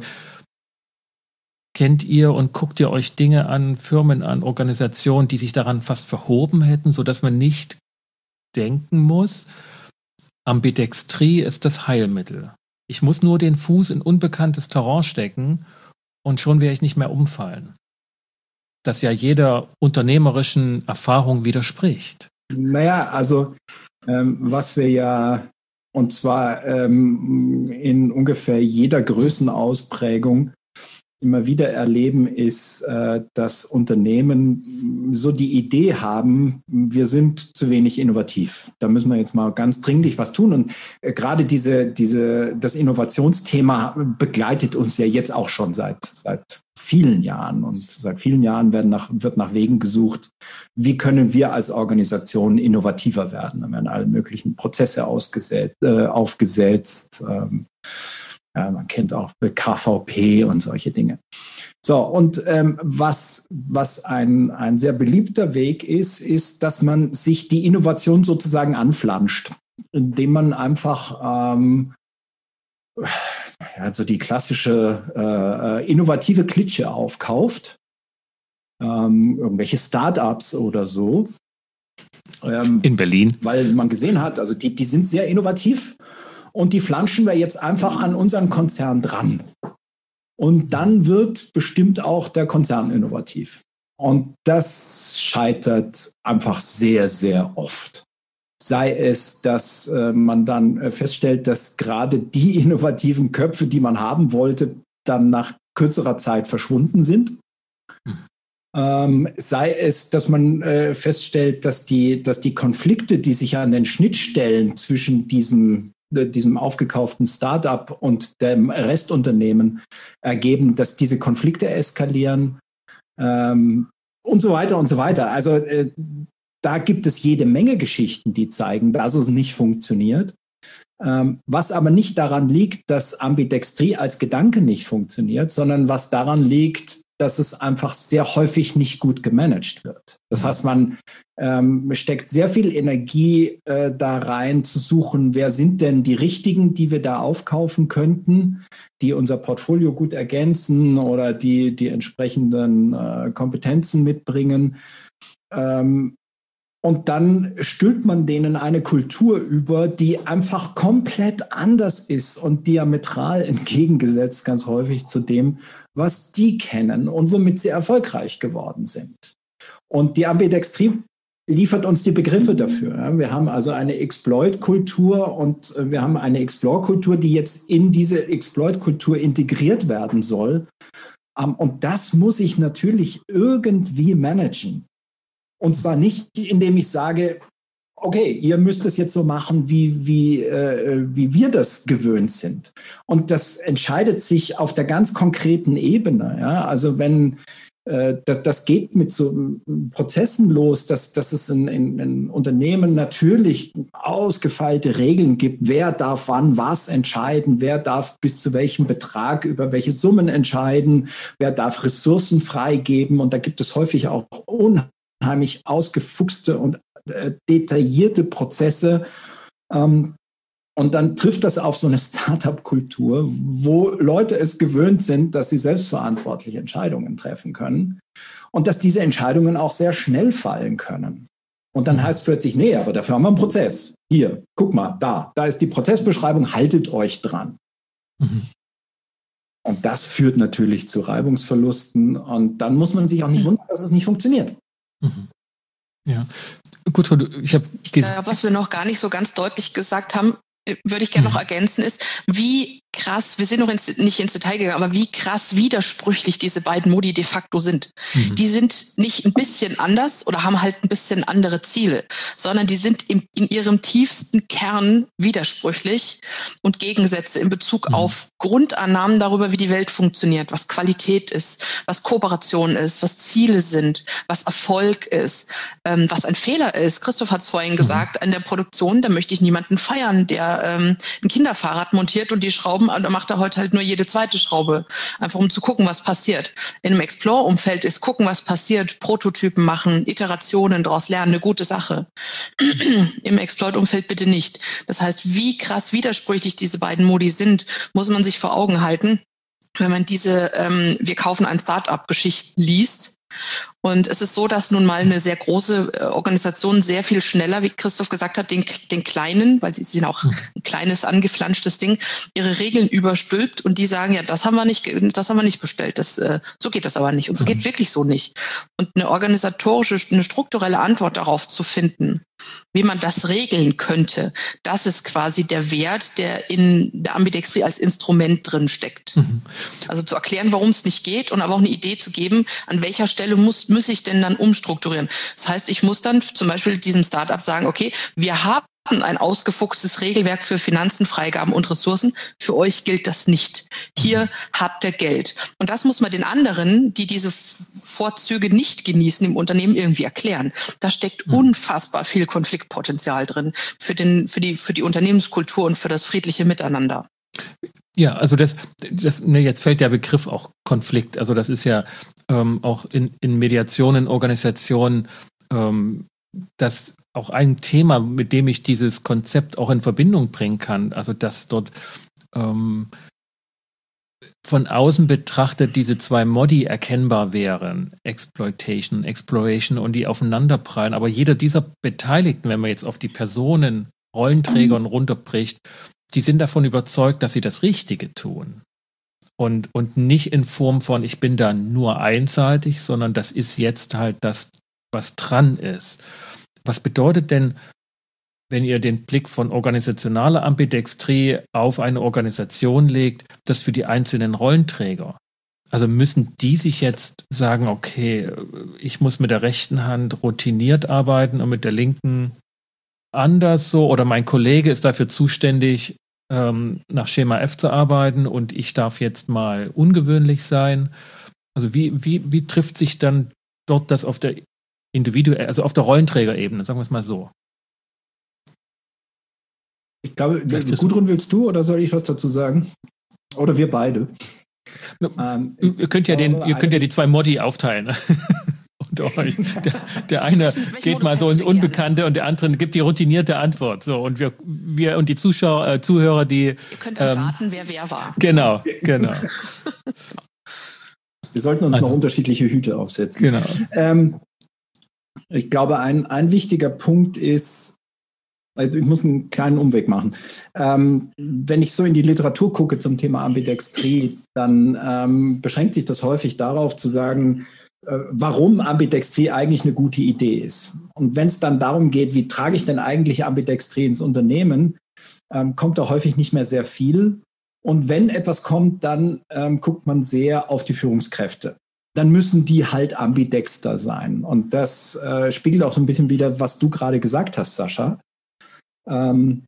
kennt ihr und guckt ihr euch Dinge an, Firmen an, Organisationen, die sich daran fast verhoben hätten, sodass man nicht denken muss, Ambidextrie ist das Heilmittel. Ich muss nur den Fuß in unbekanntes Terrain stecken und schon werde ich nicht mehr umfallen. Das ja jeder unternehmerischen Erfahrung widerspricht. Naja, also ähm, was wir ja, und zwar ähm, in ungefähr jeder Größenausprägung immer wieder erleben, ist, äh, dass Unternehmen so die Idee haben, wir sind zu wenig innovativ. Da müssen wir jetzt mal ganz dringlich was tun. Und äh, gerade diese, diese, das Innovationsthema begleitet uns ja jetzt auch schon seit, seit vielen Jahren. Und seit vielen Jahren werden nach, wird nach Wegen gesucht, wie können wir als Organisation innovativer werden. Da werden alle möglichen Prozesse ausgesetzt, äh, aufgesetzt. Ähm, Ja, man kennt auch K V P und solche Dinge. So, und ähm, was, was ein, ein sehr beliebter Weg ist, ist, dass man sich die Innovation sozusagen anflanscht, indem man einfach ähm, also die klassische äh, innovative Klitsche aufkauft, ähm, irgendwelche Start-ups oder so. Ähm, In Berlin. Weil man gesehen hat, also die, die sind sehr innovativ. Und die flanschen wir jetzt einfach an unseren Konzern dran. Und dann wird bestimmt auch der Konzern innovativ. Und das scheitert einfach sehr, sehr oft. Sei es, dass äh, man dann äh, feststellt, dass gerade die innovativen Köpfe, die man haben wollte, dann nach kürzerer Zeit verschwunden sind. Ähm, sei es, dass man äh, feststellt, dass die, dass die Konflikte, die sich an den Schnittstellen zwischen diesem, äh, diesem aufgekauften Startup und dem Restunternehmen ergeben, dass diese Konflikte eskalieren ähm, und so weiter und so weiter. Also äh, da gibt es jede Menge Geschichten, die zeigen, dass es nicht funktioniert. Ähm, was aber nicht daran liegt, dass Ambidextrie als Gedanke nicht funktioniert, sondern was daran liegt, dass es einfach sehr häufig nicht gut gemanagt wird. Das heißt, man ähm, steckt sehr viel Energie äh, da rein, zu suchen, wer sind denn die Richtigen, die wir da aufkaufen könnten, die unser Portfolio gut ergänzen oder die die entsprechenden äh, Kompetenzen mitbringen. Ähm, Und dann stülpt man denen eine Kultur über, die einfach komplett anders ist und diametral entgegengesetzt ganz häufig zu dem, was die kennen und womit sie erfolgreich geworden sind. Und die Ambidextrie liefert uns die Begriffe dafür. Wir haben also eine Exploit-Kultur und wir haben eine Explore-Kultur, die jetzt in diese Exploit-Kultur integriert werden soll. Und das muss ich natürlich irgendwie managen. Und zwar nicht, indem ich sage, okay, ihr müsst es jetzt so machen, wie, wie, äh, wie wir das gewöhnt sind. Und das entscheidet sich auf der ganz konkreten Ebene. Ja? Also wenn äh, das, das geht mit so Prozessen los, dass, dass es in, in, in Unternehmen natürlich ausgefeilte Regeln gibt, wer darf wann was entscheiden, wer darf bis zu welchem Betrag über welche Summen entscheiden, wer darf Ressourcen freigeben. Und da gibt es häufig auch unheimlich unheimlich ausgefuchste und äh, detaillierte Prozesse. Ähm, und dann trifft das auf so eine Startup-Kultur, wo Leute es gewöhnt sind, dass sie selbstverantwortlich Entscheidungen treffen können und dass diese Entscheidungen auch sehr schnell fallen können. Und dann heißt es plötzlich, nee, aber dafür haben wir einen Prozess. Hier, guck mal, da, da ist die Prozessbeschreibung, haltet euch dran. Mhm. Und das führt natürlich zu Reibungsverlusten. Und dann muss man sich auch nicht wundern, dass es nicht funktioniert. Mhm. Ja, gut, ich habe äh, was wir noch gar nicht so ganz deutlich gesagt haben, würde ich gerne mhm. noch ergänzen, ist, wie krass, wir sind noch ins, nicht ins Detail gegangen, aber wie krass widersprüchlich diese beiden Modi de facto sind. Mhm. Die sind nicht ein bisschen anders oder haben halt ein bisschen andere Ziele, sondern die sind im, in ihrem tiefsten Kern widersprüchlich und Gegensätze in Bezug mhm. auf Grundannahmen darüber, wie die Welt funktioniert, was Qualität ist, was Kooperation ist, was Ziele sind, was Erfolg ist, ähm, was ein Fehler ist. Christoph hat es vorhin mhm. gesagt, an der Produktion, da möchte ich niemanden feiern, der ähm, ein Kinderfahrrad montiert und die Schrauben, und da macht er heute halt nur jede zweite Schraube, einfach um zu gucken, was passiert. In einem Explore-Umfeld ist gucken, was passiert, Prototypen machen, Iterationen daraus lernen, eine gute Sache. Im Exploit-Umfeld bitte nicht. Das heißt, wie krass widersprüchlich diese beiden Modi sind, muss man sich vor Augen halten, wenn man diese ähm, wir kaufen ein Start-up-Geschichten liest. Und es ist so, dass nun mal eine sehr große äh, Organisation sehr viel schneller, wie Christoph gesagt hat, den, den kleinen, weil sie sind auch ein kleines, angeflanschtes Ding, ihre Regeln überstülpt und die sagen, ja, das haben wir nicht, das haben wir nicht bestellt, das, äh, so geht das aber nicht. Und so geht wirklich so nicht. Und eine organisatorische, eine strukturelle Antwort darauf zu finden, wie man das regeln könnte, das ist quasi der Wert, der in der Ambidextrie als Instrument drin steckt. Mhm. Also zu erklären, warum es nicht geht und aber auch eine Idee zu geben, an welcher Stelle muss, muss ich denn dann umstrukturieren. Das heißt, ich muss dann zum Beispiel diesem Startup sagen, okay, wir haben ein ausgefuchstes Regelwerk für Finanzen, Freigaben und Ressourcen. Für euch gilt das nicht. Hier habt ihr Geld. Und das muss man den anderen, die diese Vorzüge nicht genießen im Unternehmen, irgendwie erklären. Da steckt unfassbar viel Konfliktpotenzial drin für den, für die, für die Unternehmenskultur und für das friedliche Miteinander. Ja, also das, das ne, jetzt fällt der Begriff auch Konflikt. Also das ist ja ähm, auch in, in Mediationen, Organisationen, ähm, das auch ein Thema, mit dem ich dieses Konzept auch in Verbindung bringen kann. Also dass dort ähm, von außen betrachtet diese zwei Modi erkennbar wären, Exploitation, Exploration, und die aufeinanderprallen. Aber jeder dieser Beteiligten, wenn man jetzt auf die Personen, Rollenträgern runterbricht, die sind davon überzeugt, dass sie das Richtige tun. Und, und nicht in Form von, ich bin da nur einseitig, sondern das ist jetzt halt das, was dran ist. Was bedeutet denn, wenn ihr den Blick von organisationaler Ambidextrie auf eine Organisation legt, das für die einzelnen Rollenträger? Also müssen die sich jetzt sagen, okay, ich muss mit der rechten Hand routiniert arbeiten und mit der linken anders so, oder mein Kollege ist dafür zuständig, ähm, nach Schema F zu arbeiten und ich darf jetzt mal ungewöhnlich sein. Also wie, wie, wie trifft sich dann dort das auf der individuell, also auf der Rollenträgerebene, sagen wir es mal so? Ich glaube, Gudrun, willst du oder soll ich was dazu sagen? Oder wir beide? Ähm, ihr könnt ja den, ihr könnt ja die zwei Modi aufteilen. Und euch. Der, der eine geht mal so ins Unbekannte und der andere gibt die routinierte Antwort. So, und wir, wir und die Zuschauer, äh, Zuhörer, die. Ihr könnt dann ähm, raten, wer wer war. Genau, genau. Wir sollten uns also noch unterschiedliche Hüte aufsetzen. Genau. Ähm, ich glaube, ein, ein wichtiger Punkt ist, also ich muss einen kleinen Umweg machen. Ähm, wenn ich so in die Literatur gucke zum Thema Ambidextrie, dann ähm, beschränkt sich das häufig darauf zu sagen, äh, warum Ambidextrie eigentlich eine gute Idee ist. Und wenn es dann darum geht, wie trage ich denn eigentlich Ambidextrie ins Unternehmen, ähm, kommt da häufig nicht mehr sehr viel. Und wenn etwas kommt, dann ähm, guckt man sehr auf die Führungskräfte. Dann müssen die halt ambidexter sein. Und das äh, spiegelt auch so ein bisschen wider, was du gerade gesagt hast, Sascha. Ähm,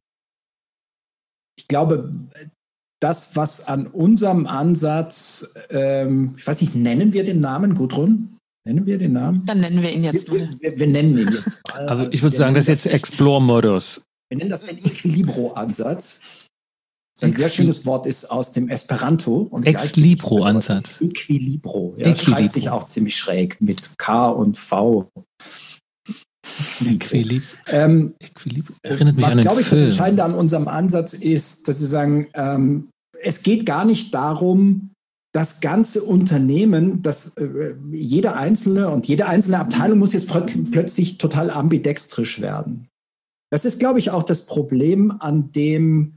ich glaube, das, was an unserem Ansatz, ähm, ich weiß nicht, nennen wir den Namen, Gudrun? Nennen wir den Namen? Dann nennen wir ihn jetzt. Wir, wir, wir nennen ihn jetzt. Also ich würde sagen, das ist jetzt Explore-Modus. Wir nennen das den Equilibro-Ansatz. Ein sehr schönes Wort ist aus dem Esperanto. Ex-Libro-Ansatz. Equilibro. Ja, schreibt sich auch ziemlich schräg mit K und V. Equilib ähm, Equilib erinnert mich was, an einen glaube ich, Film. Das Entscheidende an unserem Ansatz ist, dass Sie sagen, ähm, es geht gar nicht darum, das ganze Unternehmen, dass äh, jeder Einzelne und jede einzelne Abteilung muss jetzt plöt- plötzlich total ambidextrisch werden. Das ist, glaube ich, auch das Problem, an dem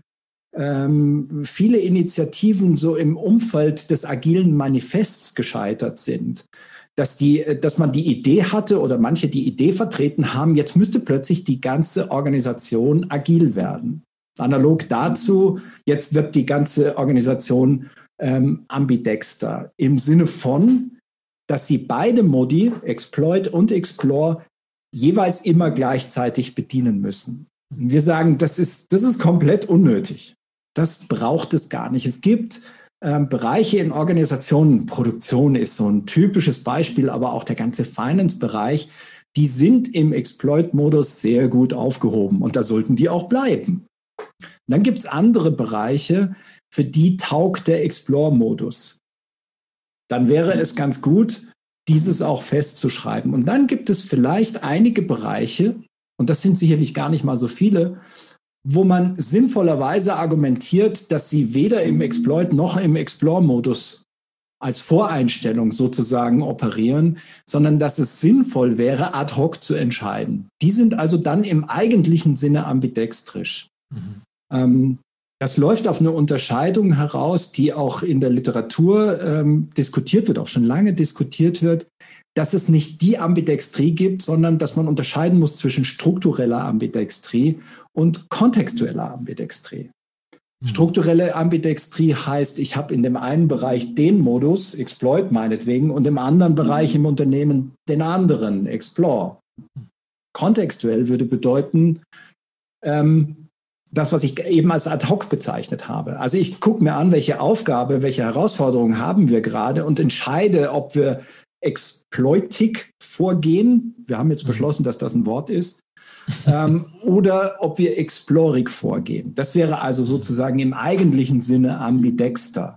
ähm, viele Initiativen so im Umfeld des agilen Manifests gescheitert sind. Dass, die, dass man die Idee hatte oder manche die Idee vertreten haben, jetzt müsste plötzlich die ganze Organisation agil werden. Analog dazu, jetzt wird die ganze Organisation ähm, ambidexter. Im Sinne von, dass sie beide Modi, Exploit und Explore, jeweils immer gleichzeitig bedienen müssen. Und wir sagen, das ist, das ist komplett unnötig. Das braucht es gar nicht. Es gibt Ähm, Bereiche in Organisationen, Produktion ist so ein typisches Beispiel, aber auch der ganze Finance-Bereich, die sind im Exploit-Modus sehr gut aufgehoben und da sollten die auch bleiben. Und dann gibt es andere Bereiche, für die taugt der Explore-Modus. Dann wäre es ganz gut, dieses auch festzuschreiben. Und dann gibt es vielleicht einige Bereiche, und das sind sicherlich gar nicht mal so viele, wo man sinnvollerweise argumentiert, dass sie weder im Exploit noch im Explore-Modus als Voreinstellung sozusagen operieren, sondern dass es sinnvoll wäre, ad hoc zu entscheiden. Die sind also dann im eigentlichen Sinne ambidextrisch. Mhm. Ähm, das läuft auf eine Unterscheidung heraus, die auch in der Literatur ähm, diskutiert wird, auch schon lange diskutiert wird, dass es nicht die Ambidextrie gibt, sondern dass man unterscheiden muss zwischen struktureller Ambidextrie und kontextueller Ambidextrie. Mhm. Strukturelle Ambidextrie heißt, ich habe in dem einen Bereich den Modus, Exploit meinetwegen, und im anderen Bereich im Unternehmen den anderen, Explore. Kontextuell würde bedeuten, ähm, das, was ich eben als ad hoc bezeichnet habe. Also ich gucke mir an, welche Aufgabe, welche Herausforderungen haben wir gerade und entscheide, ob wir exploitig vorgehen. Wir haben jetzt beschlossen, dass das ein Wort ist. ähm, oder ob wir explorig vorgehen. Das wäre also sozusagen im eigentlichen Sinne ambidexter.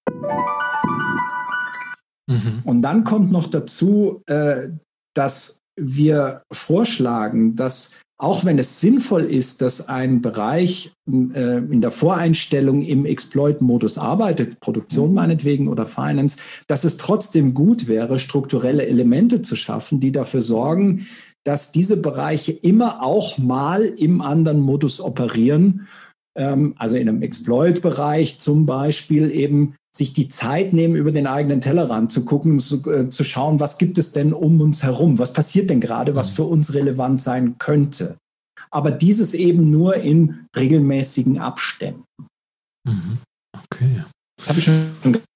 Mhm. Und dann kommt noch dazu, äh, dass wir vorschlagen, dass auch wenn es sinnvoll ist, dass ein Bereich äh, in der Voreinstellung im Exploit-Modus arbeitet, Produktion meinetwegen oder Finance, dass es trotzdem gut wäre, strukturelle Elemente zu schaffen, die dafür sorgen, dass diese Bereiche immer auch mal im anderen Modus operieren. Ähm, also in einem Exploit-Bereich zum Beispiel eben sich die Zeit nehmen, über den eigenen Tellerrand zu gucken, zu, äh, zu schauen, was gibt es denn um uns herum? Was passiert denn gerade, was für uns relevant sein könnte? Aber dieses eben nur in regelmäßigen Abständen. Mhm. Okay. Das habe ich schon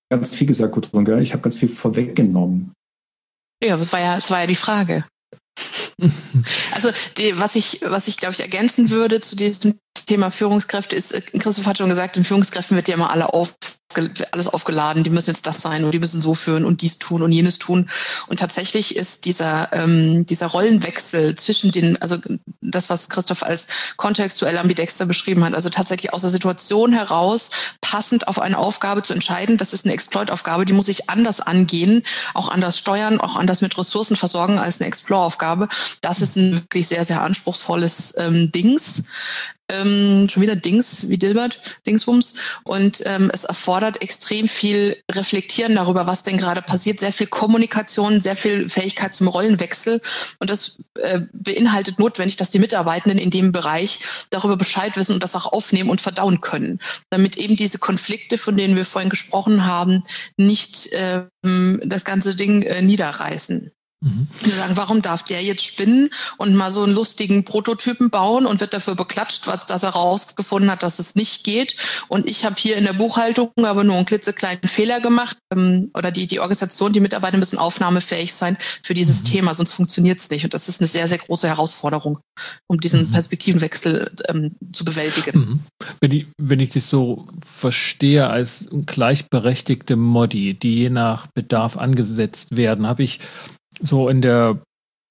ganz viel gesagt, Gudrun, gell? Ich habe ganz viel vorweggenommen. Ja, das war ja, das war ja die Frage. Also die, was ich, was ich glaube ich ergänzen würde zu diesem Thema Führungskräfte ist, Christoph hat schon gesagt, in Führungskräften wird ja immer alle auf, alles aufgeladen, die müssen jetzt das sein und die müssen so führen und dies tun und jenes tun. Und tatsächlich ist dieser, ähm, dieser Rollenwechsel zwischen den, also das, was Christoph als kontextuell ambidexter beschrieben hat, also tatsächlich aus der Situation heraus passend auf eine Aufgabe zu entscheiden, das ist eine Exploit-Aufgabe, die muss ich anders angehen, auch anders steuern, auch anders mit Ressourcen versorgen als eine Explore-Aufgabe. Das ist ein wirklich sehr, sehr anspruchsvolles ähm, Dings. Ähm, schon wieder Dings, wie Dilbert, Dingsbums. Und ähm, es erfordert extrem viel Reflektieren darüber, was denn gerade passiert, sehr viel Kommunikation, sehr viel Fähigkeit zum Rollenwechsel. Und das äh, beinhaltet notwendig, dass die Mitarbeitenden in dem Bereich darüber Bescheid wissen und das auch aufnehmen und verdauen können, damit eben diese Konflikte, von denen wir vorhin gesprochen haben, nicht ähm, das ganze Ding äh, niederreißen. Mhm. Wir sagen, warum darf der jetzt spinnen und mal so einen lustigen Prototypen bauen und wird dafür beklatscht, was, dass er rausgefunden hat, dass es nicht geht. Und ich habe hier in der Buchhaltung aber nur einen klitzekleinen Fehler gemacht. Ähm, oder die, die Organisation, die Mitarbeiter müssen aufnahmefähig sein für dieses mhm. Thema, sonst funktioniert es nicht. Und das ist eine sehr, sehr große Herausforderung, um diesen mhm. Perspektivenwechsel ähm, zu bewältigen. Mhm. Wenn ich, wenn ich das so verstehe als gleichberechtigte Modi, die je nach Bedarf angesetzt werden, habe ich so in der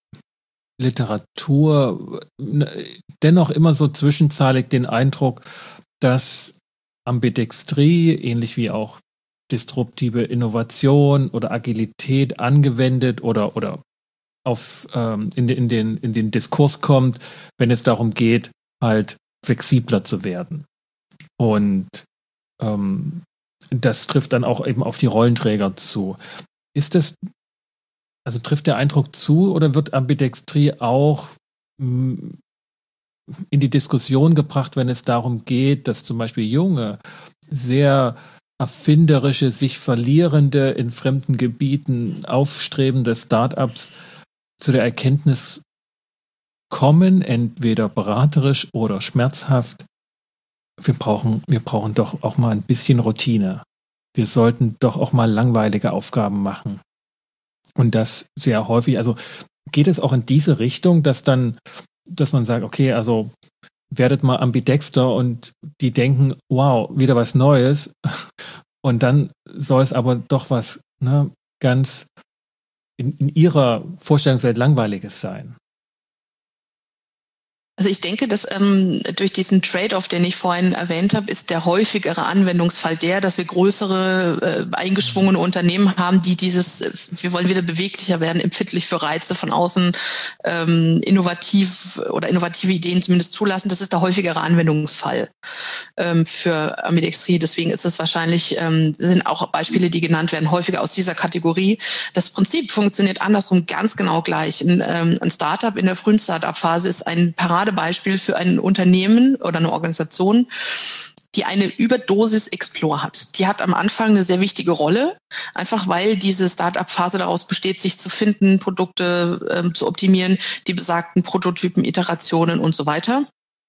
Literatur dennoch immer so zwischenzeilig den Eindruck, dass Ambidextrie, ähnlich wie auch disruptive Innovation oder Agilität angewendet oder, oder auf, ähm, in, in, den, in den Diskurs kommt, wenn es darum geht, halt flexibler zu werden. Und ähm, das trifft dann auch eben auf die Rollenträger zu. Ist das Also trifft der Eindruck zu oder wird Ambidextrie auch mh, in die Diskussion gebracht, wenn es darum geht, dass zum Beispiel junge, sehr erfinderische, sich verlierende, in fremden Gebieten aufstrebende Startups zu der Erkenntnis kommen, entweder beraterisch oder schmerzhaft, wir brauchen, wir brauchen doch auch mal ein bisschen Routine. Wir sollten doch auch mal langweilige Aufgaben machen. Und das sehr häufig, also geht es auch in diese Richtung, dass dann, dass man sagt, okay, also werdet mal ambidexter und die denken, wow, wieder was Neues. Und dann soll es aber doch was ne, ganz in, in ihrer Vorstellungswelt Langweiliges sein. Also ich denke, dass ähm, durch diesen Trade-off, den ich vorhin erwähnt habe, ist der häufigere Anwendungsfall der, dass wir größere, äh, eingeschwungene Unternehmen haben, die dieses, äh, wir wollen wieder beweglicher werden, empfindlich für Reize von außen, ähm, innovativ oder innovative Ideen zumindest zulassen. Das ist der häufigere Anwendungsfall ähm, für Ambidextrie. Deswegen ist es wahrscheinlich, ähm, sind auch Beispiele, die genannt werden, häufiger aus dieser Kategorie. Das Prinzip funktioniert andersrum ganz genau gleich. Ein, ähm, ein Startup in der frühen Startup-Phase ist ein Parade Beispiel für ein Unternehmen oder eine Organisation, die eine Überdosis Explore hat. Die hat am Anfang eine sehr wichtige Rolle, einfach weil diese Start-up-Phase daraus besteht, sich zu finden, Produkte ähm, zu optimieren, die besagten Prototypen, Iterationen und so weiter.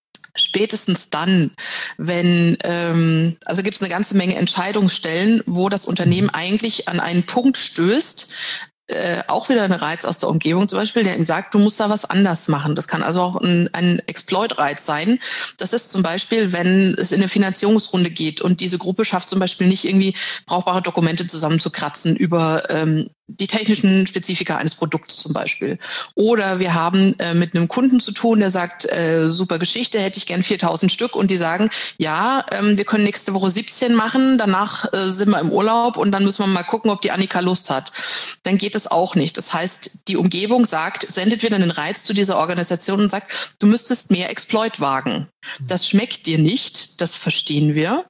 Spätestens dann, wenn, ähm, also gibt es eine ganze Menge Entscheidungsstellen, wo das Unternehmen eigentlich an einen Punkt stößt, Äh, auch wieder ein Reiz aus der Umgebung zum Beispiel, der ihm sagt, du musst da was anders machen. Das kann also auch ein, ein Exploit-Reiz sein. Das ist zum Beispiel, wenn es in eine Finanzierungsrunde geht und diese Gruppe schafft zum Beispiel nicht irgendwie brauchbare Dokumente zusammenzukratzen über ähm, die technischen Spezifika eines Produkts zum Beispiel. Oder wir haben äh, mit einem Kunden zu tun, der sagt, äh, super Geschichte, hätte ich gern viertausend Stück. Und die sagen, ja, ähm, wir können nächste Woche siebzehn machen, danach äh, sind wir im Urlaub und dann müssen wir mal gucken, ob die Annika Lust hat. Dann geht es auch nicht. Das heißt, die Umgebung sagt, sendet wieder einen Reiz zu dieser Organisation und sagt, du müsstest mehr Exploit wagen. Das schmeckt dir nicht, das verstehen wir.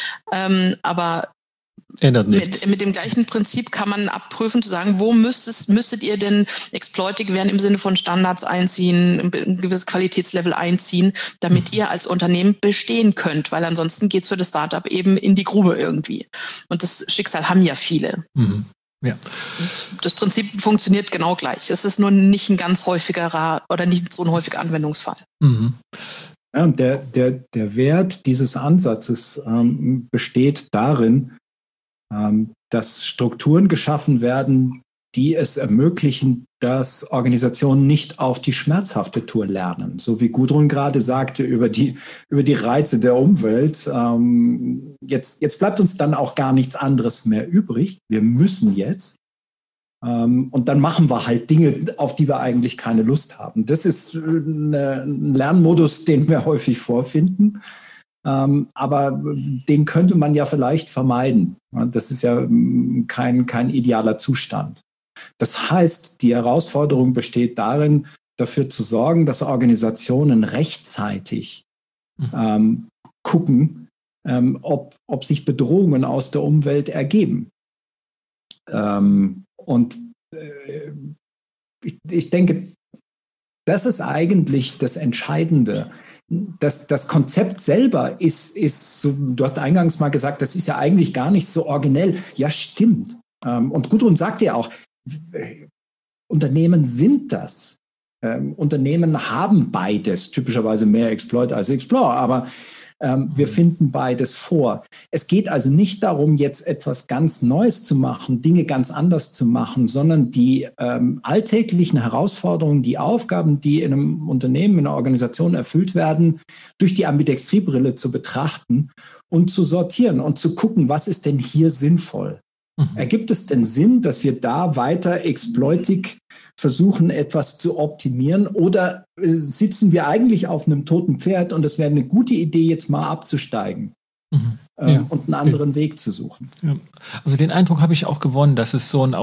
Ähm, aber Ändert nichts. Mit, mit dem gleichen Prinzip kann man abprüfen, zu sagen, wo müsstet, müsstet ihr denn exploitig werden im Sinne von Standards einziehen, ein gewisses Qualitätslevel einziehen, damit mhm. ihr als Unternehmen bestehen könnt, weil ansonsten geht's für das Startup eben in die Grube irgendwie. Und das Schicksal haben ja viele. Mhm. Ja. Das, das Prinzip funktioniert genau gleich. Es ist nur nicht ein ganz häufiger oder nicht so ein häufiger Anwendungsfall. Mhm. Ja, und der, der, der Wert dieses Ansatzes ähm, besteht darin, ähm, dass Strukturen geschaffen werden, die es ermöglichen, dass Organisationen nicht auf die schmerzhafte Tour lernen. So wie Gudrun gerade sagte über die, über die Reize der Umwelt. Ähm, jetzt, jetzt bleibt uns dann auch gar nichts anderes mehr übrig. Wir müssen jetzt. Ähm, und dann machen wir halt Dinge, auf die wir eigentlich keine Lust haben. Das ist eine, ein Lernmodus, den wir häufig vorfinden. Ähm, aber den könnte man ja vielleicht vermeiden. Das ist ja kein, kein idealer Zustand. Das heißt, die Herausforderung besteht darin, dafür zu sorgen, dass Organisationen rechtzeitig ähm, gucken, ähm, ob, ob sich Bedrohungen aus der Umwelt ergeben. Ähm, und äh, ich, ich denke, das ist eigentlich das Entscheidende. Das, das Konzept selber ist, ist so, du hast eingangs mal gesagt, das ist ja eigentlich gar nicht so originell. Ja, stimmt. Ähm, und Gudrun sagte ja auch, Unternehmen sind das. Ähm, Unternehmen haben beides, typischerweise mehr Exploit als Explore, aber ähm, wir finden beides vor. Es geht also nicht darum, jetzt etwas ganz Neues zu machen, Dinge ganz anders zu machen, sondern die ähm, alltäglichen Herausforderungen, die Aufgaben, die in einem Unternehmen, in einer Organisation erfüllt werden, durch die Ambidextriebrille zu betrachten und zu sortieren und zu gucken, was ist denn hier sinnvoll? Mhm. Ergibt es denn Sinn, dass wir da weiter exploitig versuchen, etwas zu optimieren? Oder sitzen wir eigentlich auf einem toten Pferd und es wäre eine gute Idee, jetzt mal abzusteigen mhm. ähm, ja. und einen anderen okay. Weg zu suchen? Ja. Also den Eindruck habe ich auch gewonnen, dass es so ein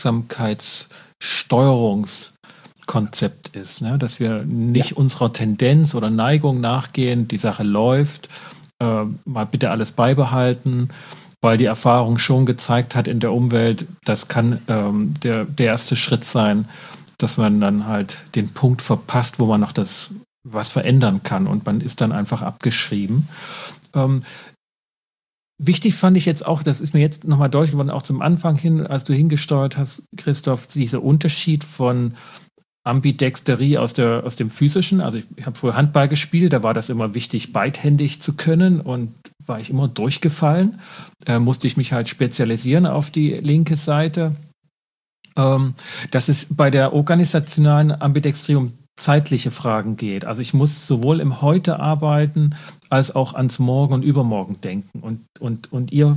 Aufmerksamkeitssteuerungskonzept ist, ne? Dass wir nicht ja. unserer Tendenz oder Neigung nachgehen, die Sache läuft, äh, mal bitte alles beibehalten, weil die Erfahrung schon gezeigt hat in der Umwelt, das kann ähm, der, der erste Schritt sein, dass man dann halt den Punkt verpasst, wo man noch das was verändern kann und man ist dann einfach abgeschrieben. Ähm, wichtig fand ich jetzt auch, das ist mir jetzt nochmal deutlich geworden, auch zum Anfang hin, als du hingesteuert hast, Christoph, dieser Unterschied von Ambidexterie aus, der, aus dem Physischen. Also ich, ich habe früher Handball gespielt, da war das immer wichtig, beidhändig zu können und war ich immer durchgefallen. Äh, musste ich mich halt spezialisieren auf die linke Seite. Ähm, dass es bei der organisationalen Ambidextrie um zeitliche Fragen geht. Also ich muss sowohl im Heute arbeiten, als auch ans Morgen und Übermorgen denken. Und, und, und ihr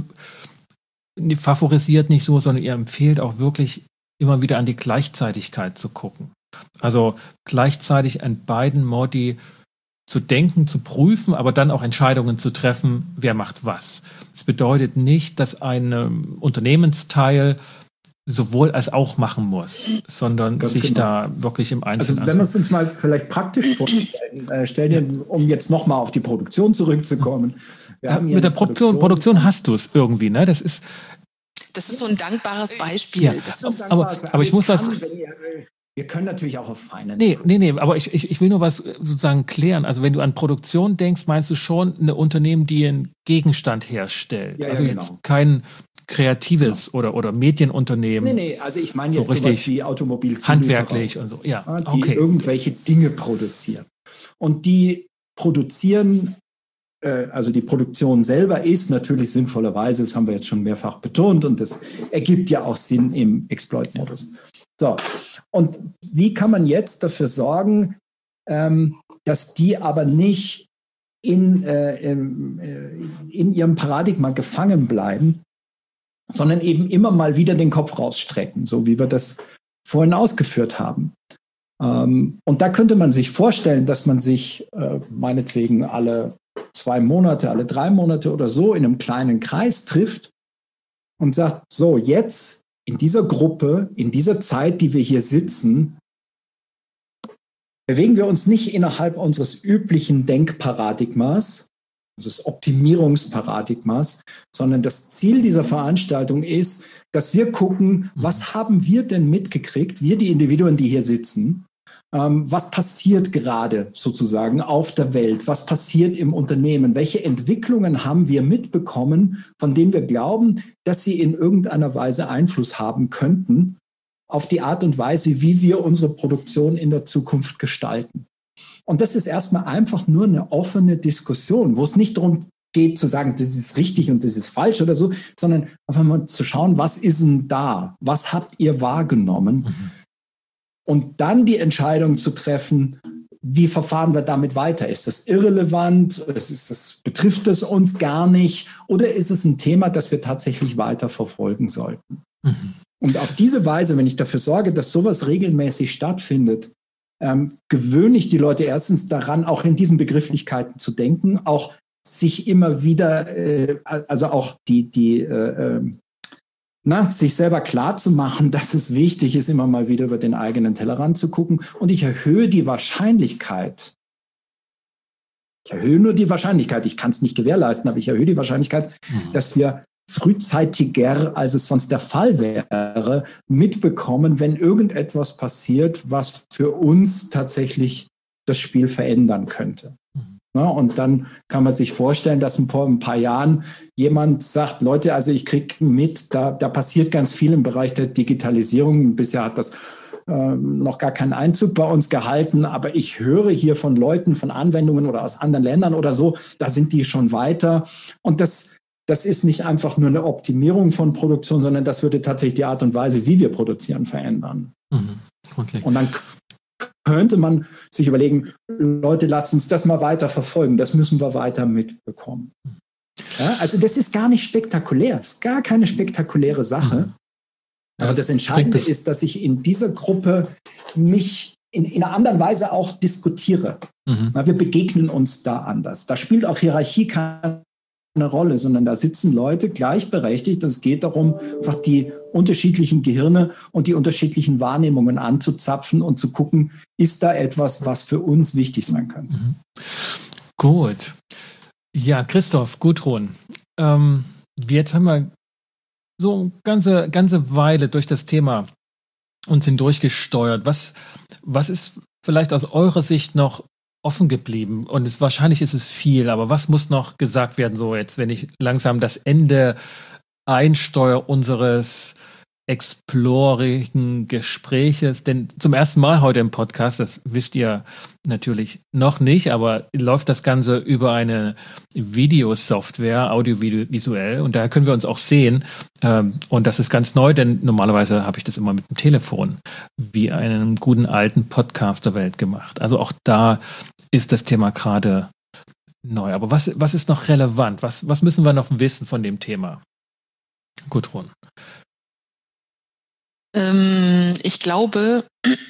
favorisiert nicht so, sondern ihr empfehlt auch wirklich immer wieder an die Gleichzeitigkeit zu gucken. Also gleichzeitig an beiden Modi zu denken, zu prüfen, aber dann auch Entscheidungen zu treffen, wer macht was. Das bedeutet nicht, dass ein Unternehmensteil sowohl als auch machen muss, sondern Ganz sich genau. da wirklich im Einzelnen Also wenn wir es uns mal vielleicht praktisch vorstellen, äh, stellen, ja. um jetzt nochmal auf die Produktion zurückzukommen. Wir ja, haben mit der Produktion, Produktion, Produktion hast du es irgendwie, ne? Das ist Das ist so ein dankbares Beispiel. Ja, das ist aber, aber, aber ich muss was... Wir können natürlich auch auf Finance. Nee, nee, nee, aber ich, ich, ich will nur was sozusagen klären. Also wenn du an Produktion denkst, meinst du schon eine Unternehmen, die einen Gegenstand herstellt. Ja, also ja, genau. Jetzt kein kreatives genau. oder, oder Medienunternehmen. Nee, nee, also ich meine jetzt so sowas wie Automobilzulieferer. Handwerklich und so, ja. Die okay. irgendwelche Dinge produzieren. Und die produzieren, äh, also die Produktion selber ist natürlich sinnvollerweise, das haben wir jetzt schon mehrfach betont und das ergibt ja auch Sinn im Exploit-Modus. So, und wie kann man jetzt dafür sorgen, ähm, dass die aber nicht in, äh, in, in ihrem Paradigma gefangen bleiben, sondern eben immer mal wieder den Kopf rausstrecken, so wie wir das vorhin ausgeführt haben. Ähm, und da könnte man sich vorstellen, dass man sich äh, meinetwegen alle zwei Monate, alle drei Monate oder so in einem kleinen Kreis trifft und sagt, so jetzt in dieser Gruppe, in dieser Zeit, die wir hier sitzen, bewegen wir uns nicht innerhalb unseres üblichen Denkparadigmas, unseres Optimierungsparadigmas, sondern das Ziel dieser Veranstaltung ist, dass wir gucken, was haben wir denn mitgekriegt, wir die Individuen, die hier sitzen, ähm, was passiert gerade sozusagen auf der Welt, was passiert im Unternehmen, welche Entwicklungen haben wir mitbekommen, von denen wir glauben, dass sie in irgendeiner Weise Einfluss haben könnten auf die Art und Weise, wie wir unsere Produktion in der Zukunft gestalten. Und das ist erstmal einfach nur eine offene Diskussion, wo es nicht darum geht zu sagen, das ist richtig und das ist falsch oder so, sondern einfach mal zu schauen, was ist denn da? Was habt ihr wahrgenommen? Mhm. Und dann die Entscheidung zu treffen, wie verfahren wir damit weiter? Ist das irrelevant? Ist das, betrifft es uns gar nicht? Oder ist es ein Thema, das wir tatsächlich weiter verfolgen sollten? Mhm. Und auf diese Weise, wenn ich dafür sorge, dass sowas regelmäßig stattfindet, ähm, gewöhne ich die Leute erstens daran, auch in diesen Begrifflichkeiten zu denken, auch sich immer wieder, äh, also auch die, die äh, äh, na, sich selber klar zu machen, dass es wichtig ist, immer mal wieder über den eigenen Tellerrand zu gucken. Und ich erhöhe die Wahrscheinlichkeit, ich erhöhe nur die Wahrscheinlichkeit, ich kann es nicht gewährleisten, aber ich erhöhe die Wahrscheinlichkeit, mhm. dass wir frühzeitiger, als es sonst der Fall wäre, mitbekommen, wenn irgendetwas passiert, was für uns tatsächlich das Spiel verändern könnte. Mhm. Na, und dann kann man sich vorstellen, dass vor ein paar Jahren jemand sagt, Leute, also ich kriege mit, da, da passiert ganz viel im Bereich der Digitalisierung. Bisher hat das äh, noch gar keinen Einzug bei uns gehalten, aber ich höre hier von Leuten, von Anwendungen oder aus anderen Ländern oder so, da sind die schon weiter. Und das, das ist nicht einfach nur eine Optimierung von Produktion, sondern das würde tatsächlich die Art und Weise, wie wir produzieren, verändern. Mhm. Okay. Und dann könnte man sich überlegen, Leute, lasst uns das mal weiter verfolgen. Das müssen wir weiter mitbekommen. Ja, also das ist gar nicht spektakulär. Das ist gar keine spektakuläre Sache. Ja, aber das Entscheidende das ist, dass ich in dieser Gruppe mich in, in einer anderen Weise auch diskutiere. Mhm. Na, wir begegnen uns da anders. Da spielt auch Hierarchie keine Rolle, sondern da sitzen Leute gleichberechtigt. Es geht darum, einfach die unterschiedlichen Gehirne und die unterschiedlichen Wahrnehmungen anzuzapfen und zu gucken, ist da etwas, was für uns wichtig sein könnte. Mhm. Gut. Ja, Christoph, Gudrun, ähm, jetzt haben wir so eine ganze, ganze Weile durch das Thema uns hindurchgesteuert. Was, was ist vielleicht aus eurer Sicht noch offen geblieben? Und es, wahrscheinlich ist es viel, aber was muss noch gesagt werden, so jetzt, wenn ich langsam das Ende einsteuere unseres explorigen Gespräches, denn zum ersten Mal heute im Podcast, das wisst ihr natürlich noch nicht, aber läuft das Ganze über eine Videosoftware, audiovisuell, und daher können wir uns auch sehen, und das ist ganz neu, denn normalerweise habe ich das immer mit dem Telefon, wie einen guten alten Podcast der Welt gemacht. Also auch da ist das Thema gerade neu. Aber was, was ist noch relevant? Was, was müssen wir noch wissen von dem Thema? Gudrun. Ähm, ich glaube,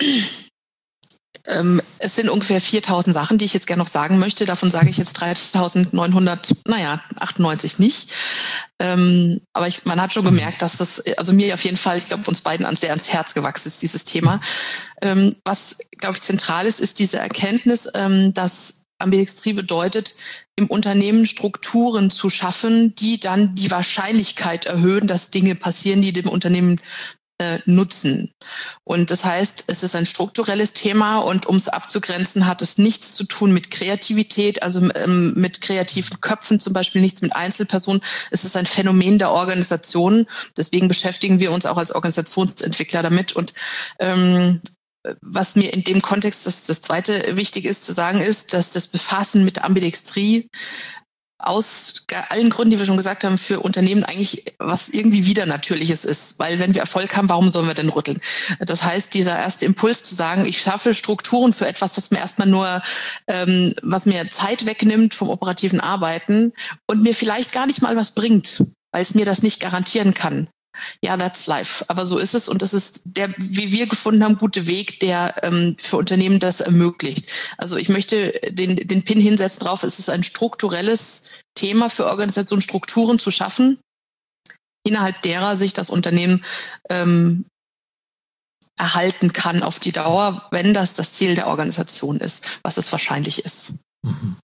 ähm, es sind ungefähr viertausend Sachen, die ich jetzt gerne noch sagen möchte. Davon sage ich jetzt dreitausendneunhundert, naja, achtundneunzig nicht. Ähm, aber ich, man hat schon gemerkt, dass das, also mir auf jeden Fall, ich glaube, uns beiden ans, sehr ans Herz gewachsen ist, dieses Thema. Ähm, was, glaube ich, zentral ist, ist diese Erkenntnis, ähm, dass Ambidextrie bedeutet, im Unternehmen Strukturen zu schaffen, die dann die Wahrscheinlichkeit erhöhen, dass Dinge passieren, die dem Unternehmen äh, nutzen. Und das heißt, es ist ein strukturelles Thema, und um es abzugrenzen, hat es nichts zu tun mit Kreativität, also ähm, mit kreativen Köpfen zum Beispiel, nichts mit Einzelpersonen. Es ist ein Phänomen der Organisation. Deswegen beschäftigen wir uns auch als Organisationsentwickler damit. Und ähm, was mir in dem Kontext das, das zweite wichtig ist zu sagen, ist, dass das Befassen mit Ambidextrie aus allen Gründen, die wir schon gesagt haben, für Unternehmen eigentlich was irgendwie Widernatürliches ist. Weil wenn wir Erfolg haben, warum sollen wir denn rütteln? Das heißt, dieser erste Impuls zu sagen, ich schaffe Strukturen für etwas, was mir erstmal nur, ähm, was mir Zeit wegnimmt vom operativen Arbeiten und mir vielleicht gar nicht mal was bringt, weil es mir das nicht garantieren kann. Ja, that's life. Aber so ist es, und das ist der, wie wir gefunden haben, gute Weg, der ähm, für Unternehmen das ermöglicht. Also ich möchte den, den Pin hinsetzen drauf, es ist ein strukturelles Thema für Organisationen, Strukturen zu schaffen, innerhalb derer sich das Unternehmen ähm, erhalten kann auf die Dauer, wenn das das Ziel der Organisation ist, was es wahrscheinlich ist. Mhm.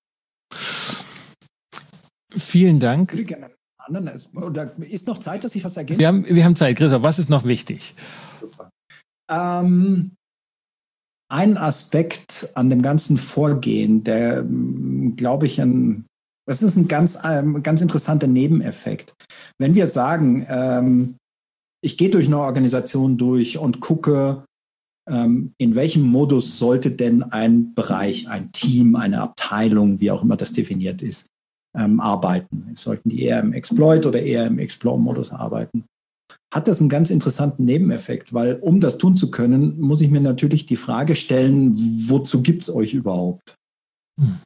Vielen Dank. Oder ist noch Zeit, dass ich was ergänze? Wir haben, wir haben Zeit. Christoph, was ist noch wichtig? Super. Ähm, ein Aspekt an dem ganzen Vorgehen, der, glaube ich, ein, das ist ein ganz, ähm, ganz interessanter Nebeneffekt. Wenn wir sagen, ähm, ich gehe durch eine Organisation durch und gucke, ähm, in welchem Modus sollte denn ein Bereich, ein Team, eine Abteilung, wie auch immer das definiert ist, ähm, arbeiten. Sollten die eher im Exploit oder eher im Explore-Modus arbeiten? Hat das einen ganz interessanten Nebeneffekt, weil um das tun zu können, muss ich mir natürlich die Frage stellen, wozu gibt es euch überhaupt? Hm.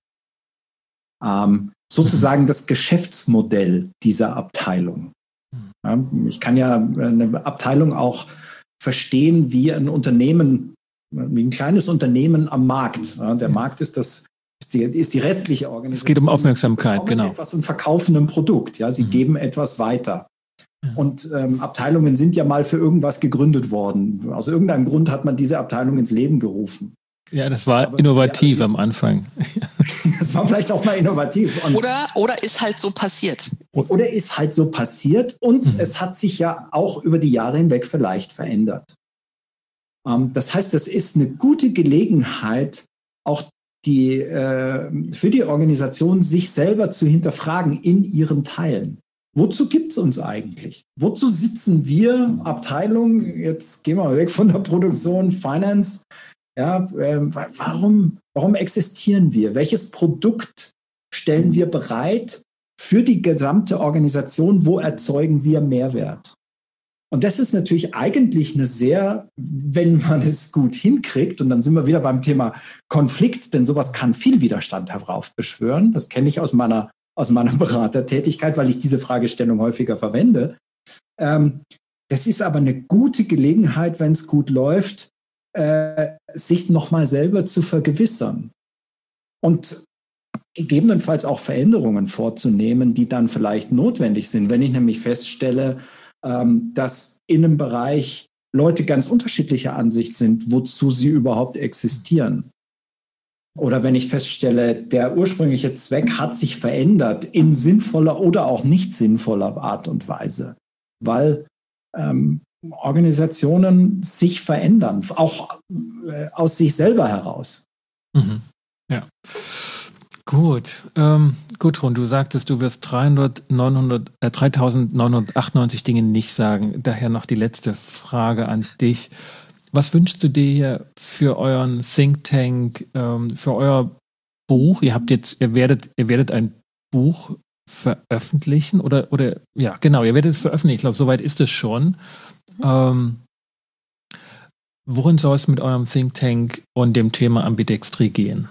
Ähm, sozusagen das Geschäftsmodell dieser Abteilung. Ja, ich kann ja eine Abteilung auch verstehen wie ein Unternehmen, wie ein kleines Unternehmen am Markt. Ja, der Markt ist das Ist die, ist die restliche Organisation. Es geht um Aufmerksamkeit, genau. Etwas und verkaufen ein Produkt. Ja, sie mhm. geben etwas weiter. Und ähm, Abteilungen sind ja mal für irgendwas gegründet worden. Aus irgendeinem Grund hat man diese Abteilung ins Leben gerufen. Ja, das war Aber, innovativ ja, am Anfang. Das war vielleicht auch mal innovativ. Und oder, oder ist halt so passiert. Oder ist halt so passiert. Und mhm. es hat sich ja auch über die Jahre hinweg vielleicht verändert. Ähm, das heißt, es ist eine gute Gelegenheit, auch die, äh, für die Organisation sich selber zu hinterfragen in ihren Teilen. Wozu gibt es uns eigentlich? Wozu sitzen wir, Abteilung, jetzt gehen wir mal weg von der Produktion, Finance, ja, äh, warum, warum existieren wir? Welches Produkt stellen wir bereit für die gesamte Organisation? Wo erzeugen wir Mehrwert? Und das ist natürlich eigentlich eine sehr, wenn man es gut hinkriegt, und dann sind wir wieder beim Thema Konflikt, denn sowas kann viel Widerstand heraufbeschwören. Das kenne ich aus meiner, aus meiner Beratertätigkeit, weil ich diese Fragestellung häufiger verwende. Ähm, das ist aber eine gute Gelegenheit, wenn es gut läuft, äh, sich nochmal selber zu vergewissern. Und gegebenenfalls auch Veränderungen vorzunehmen, die dann vielleicht notwendig sind. Wenn ich nämlich feststelle, dass in einem Bereich Leute ganz unterschiedlicher Ansicht sind, wozu sie überhaupt existieren. Oder wenn ich feststelle, der ursprüngliche Zweck hat sich verändert in sinnvoller oder auch nicht sinnvoller Art und Weise, weil ähm, Organisationen sich verändern, auch äh, aus sich selber heraus. Mhm. Ja. Gut. Ähm, Gudrun, du sagtest, du wirst dreitausendneunhundertachtundneunzig Dinge nicht sagen. Daher noch die letzte Frage an dich. Was wünschst du dir für euren Think Tank, ähm, für euer Buch? Ihr habt jetzt, ihr werdet, ihr werdet ein Buch veröffentlichen oder, oder, ja, genau, ihr werdet es veröffentlichen. Ich glaube, soweit ist es schon. Mhm. Ähm, worin soll es mit eurem Think Tank und dem Thema Ambidextrie gehen?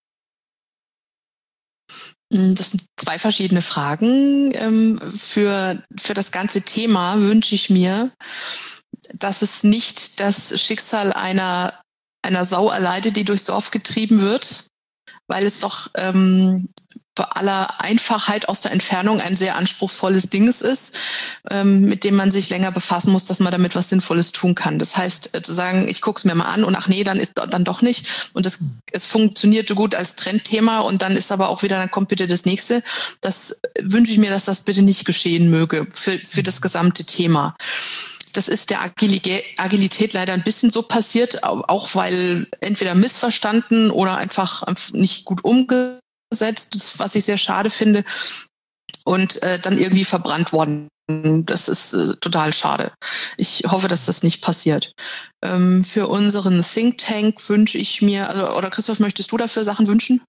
Das sind zwei verschiedene Fragen. Für, für das ganze Thema wünsche ich mir, dass es nicht das Schicksal einer, einer Sau erleidet, die durchs Dorf getrieben wird, weil es doch ähm, bei aller Einfachheit aus der Entfernung ein sehr anspruchsvolles Ding ist, ähm, mit dem man sich länger befassen muss, dass man damit was Sinnvolles tun kann. Das heißt, äh, zu sagen, ich gucke es mir mal an und ach nee, dann ist dann doch nicht. Und das, es funktionierte gut als Trendthema und dann ist aber auch wieder, dann kommt bitte das nächste. Das wünsche ich mir, dass das bitte nicht geschehen möge für, für das gesamte Thema. Das ist der Agilität leider ein bisschen so passiert, auch weil entweder missverstanden oder einfach nicht gut umgesetzt, was ich sehr schade finde, und äh, dann irgendwie verbrannt worden. Das ist äh, total schade. Ich hoffe, dass das nicht passiert. Ähm, für unseren Think Tank wünsche ich mir, also, oder Christoph, möchtest du dafür Sachen wünschen?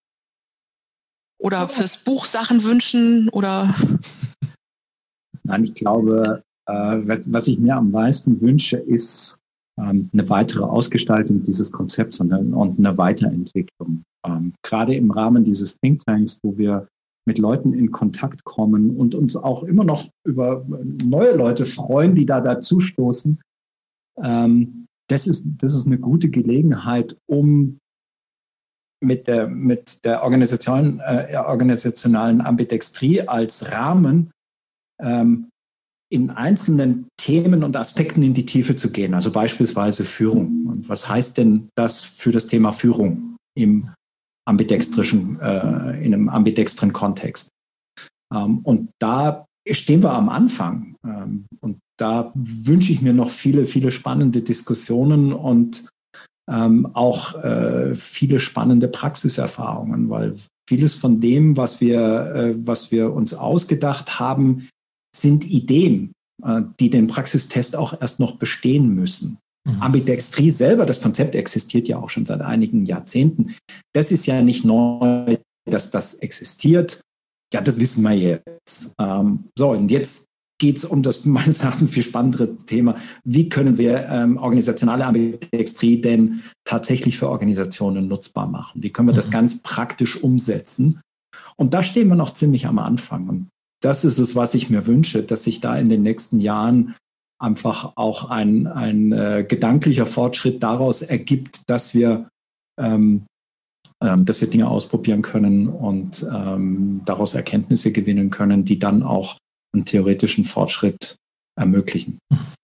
Oder fürs Buch Sachen wünschen? Oder? Nein, ich glaube, was ich mir am meisten wünsche, ist ähm, eine weitere Ausgestaltung dieses Konzepts und eine, und eine Weiterentwicklung. Ähm, gerade im Rahmen dieses Think Tanks, wo wir mit Leuten in Kontakt kommen und uns auch immer noch über neue Leute freuen, die da dazustoßen. Ähm, das ist, das ist eine gute Gelegenheit, um mit der, mit der Organisation, äh, organisationalen Ambidextrie als Rahmen ähm, in einzelnen Themen und Aspekten in die Tiefe zu gehen, also beispielsweise Führung. Und was heißt denn das für das Thema Führung im ambidextrischen, äh, in einem ambidextren Kontext? Ähm, und da stehen wir am Anfang. Ähm, und da wünsche ich mir noch viele, viele spannende Diskussionen und ähm, auch äh, viele spannende Praxiserfahrungen, weil vieles von dem, was wir, äh, was wir uns ausgedacht haben, sind Ideen, die den Praxistest auch erst noch bestehen müssen. Mhm. Ambidextrie selber, das Konzept existiert ja auch schon seit einigen Jahrzehnten. Das ist ja nicht neu, dass das existiert. ja, das wissen wir jetzt. Ähm, so, und jetzt geht es um das meines Erachtens viel spannendere Thema. Wie können wir ähm, organisationale Ambidextrie denn tatsächlich für Organisationen nutzbar machen? Wie können wir das ganz praktisch umsetzen? Und da stehen wir noch ziemlich am Anfang. Und das ist es, was ich mir wünsche, dass sich da in den nächsten Jahren einfach auch ein, ein äh, gedanklicher Fortschritt daraus ergibt, dass wir, ähm, ähm, dass wir Dinge ausprobieren können und ähm, daraus Erkenntnisse gewinnen können, die dann auch einen theoretischen Fortschritt ermöglichen.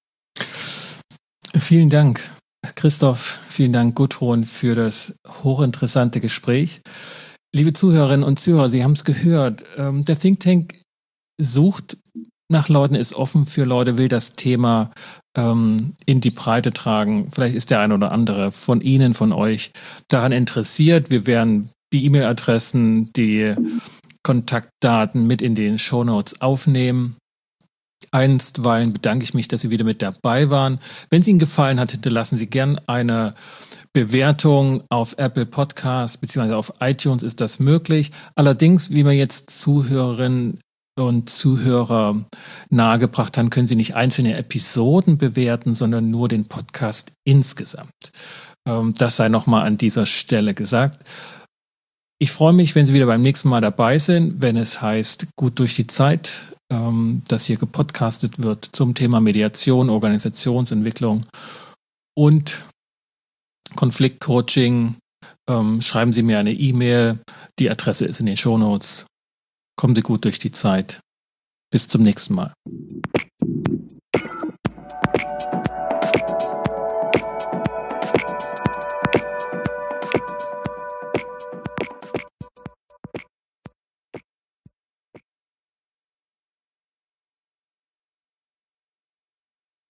Vielen Dank, Christoph. Vielen Dank, Gudrun, für das hochinteressante Gespräch. Liebe Zuhörerinnen und Zuhörer, Sie haben es gehört. Ähm, der Think Tank sucht nach Leuten, ist offen für Leute, will das Thema ähm, in die Breite tragen. Vielleicht ist der ein oder andere von Ihnen, von euch daran interessiert. Wir werden die E-Mail-Adressen, die Kontaktdaten mit in den Shownotes aufnehmen. Einstweilen bedanke ich mich, dass Sie wieder mit dabei waren. Wenn es Ihnen gefallen hat, hinterlassen Sie gern eine Bewertung auf Apple Podcasts beziehungsweise auf iTunes ist das möglich. Allerdings, wie wir jetzt Zuhörerinnen und Zuhörer nahegebracht haben, können Sie nicht einzelne Episoden bewerten, sondern nur den Podcast insgesamt. Das sei nochmal an dieser Stelle gesagt. Ich freue mich, wenn Sie wieder beim nächsten Mal dabei sind, wenn es heißt, gut durch die Zeit, dass hier gepodcastet wird zum Thema Mediation, Organisationsentwicklung und Konfliktcoaching. Schreiben Sie mir eine E-Mail. Die Adresse ist in den Shownotes. Kommen Sie gut durch die Zeit. Bis zum nächsten Mal.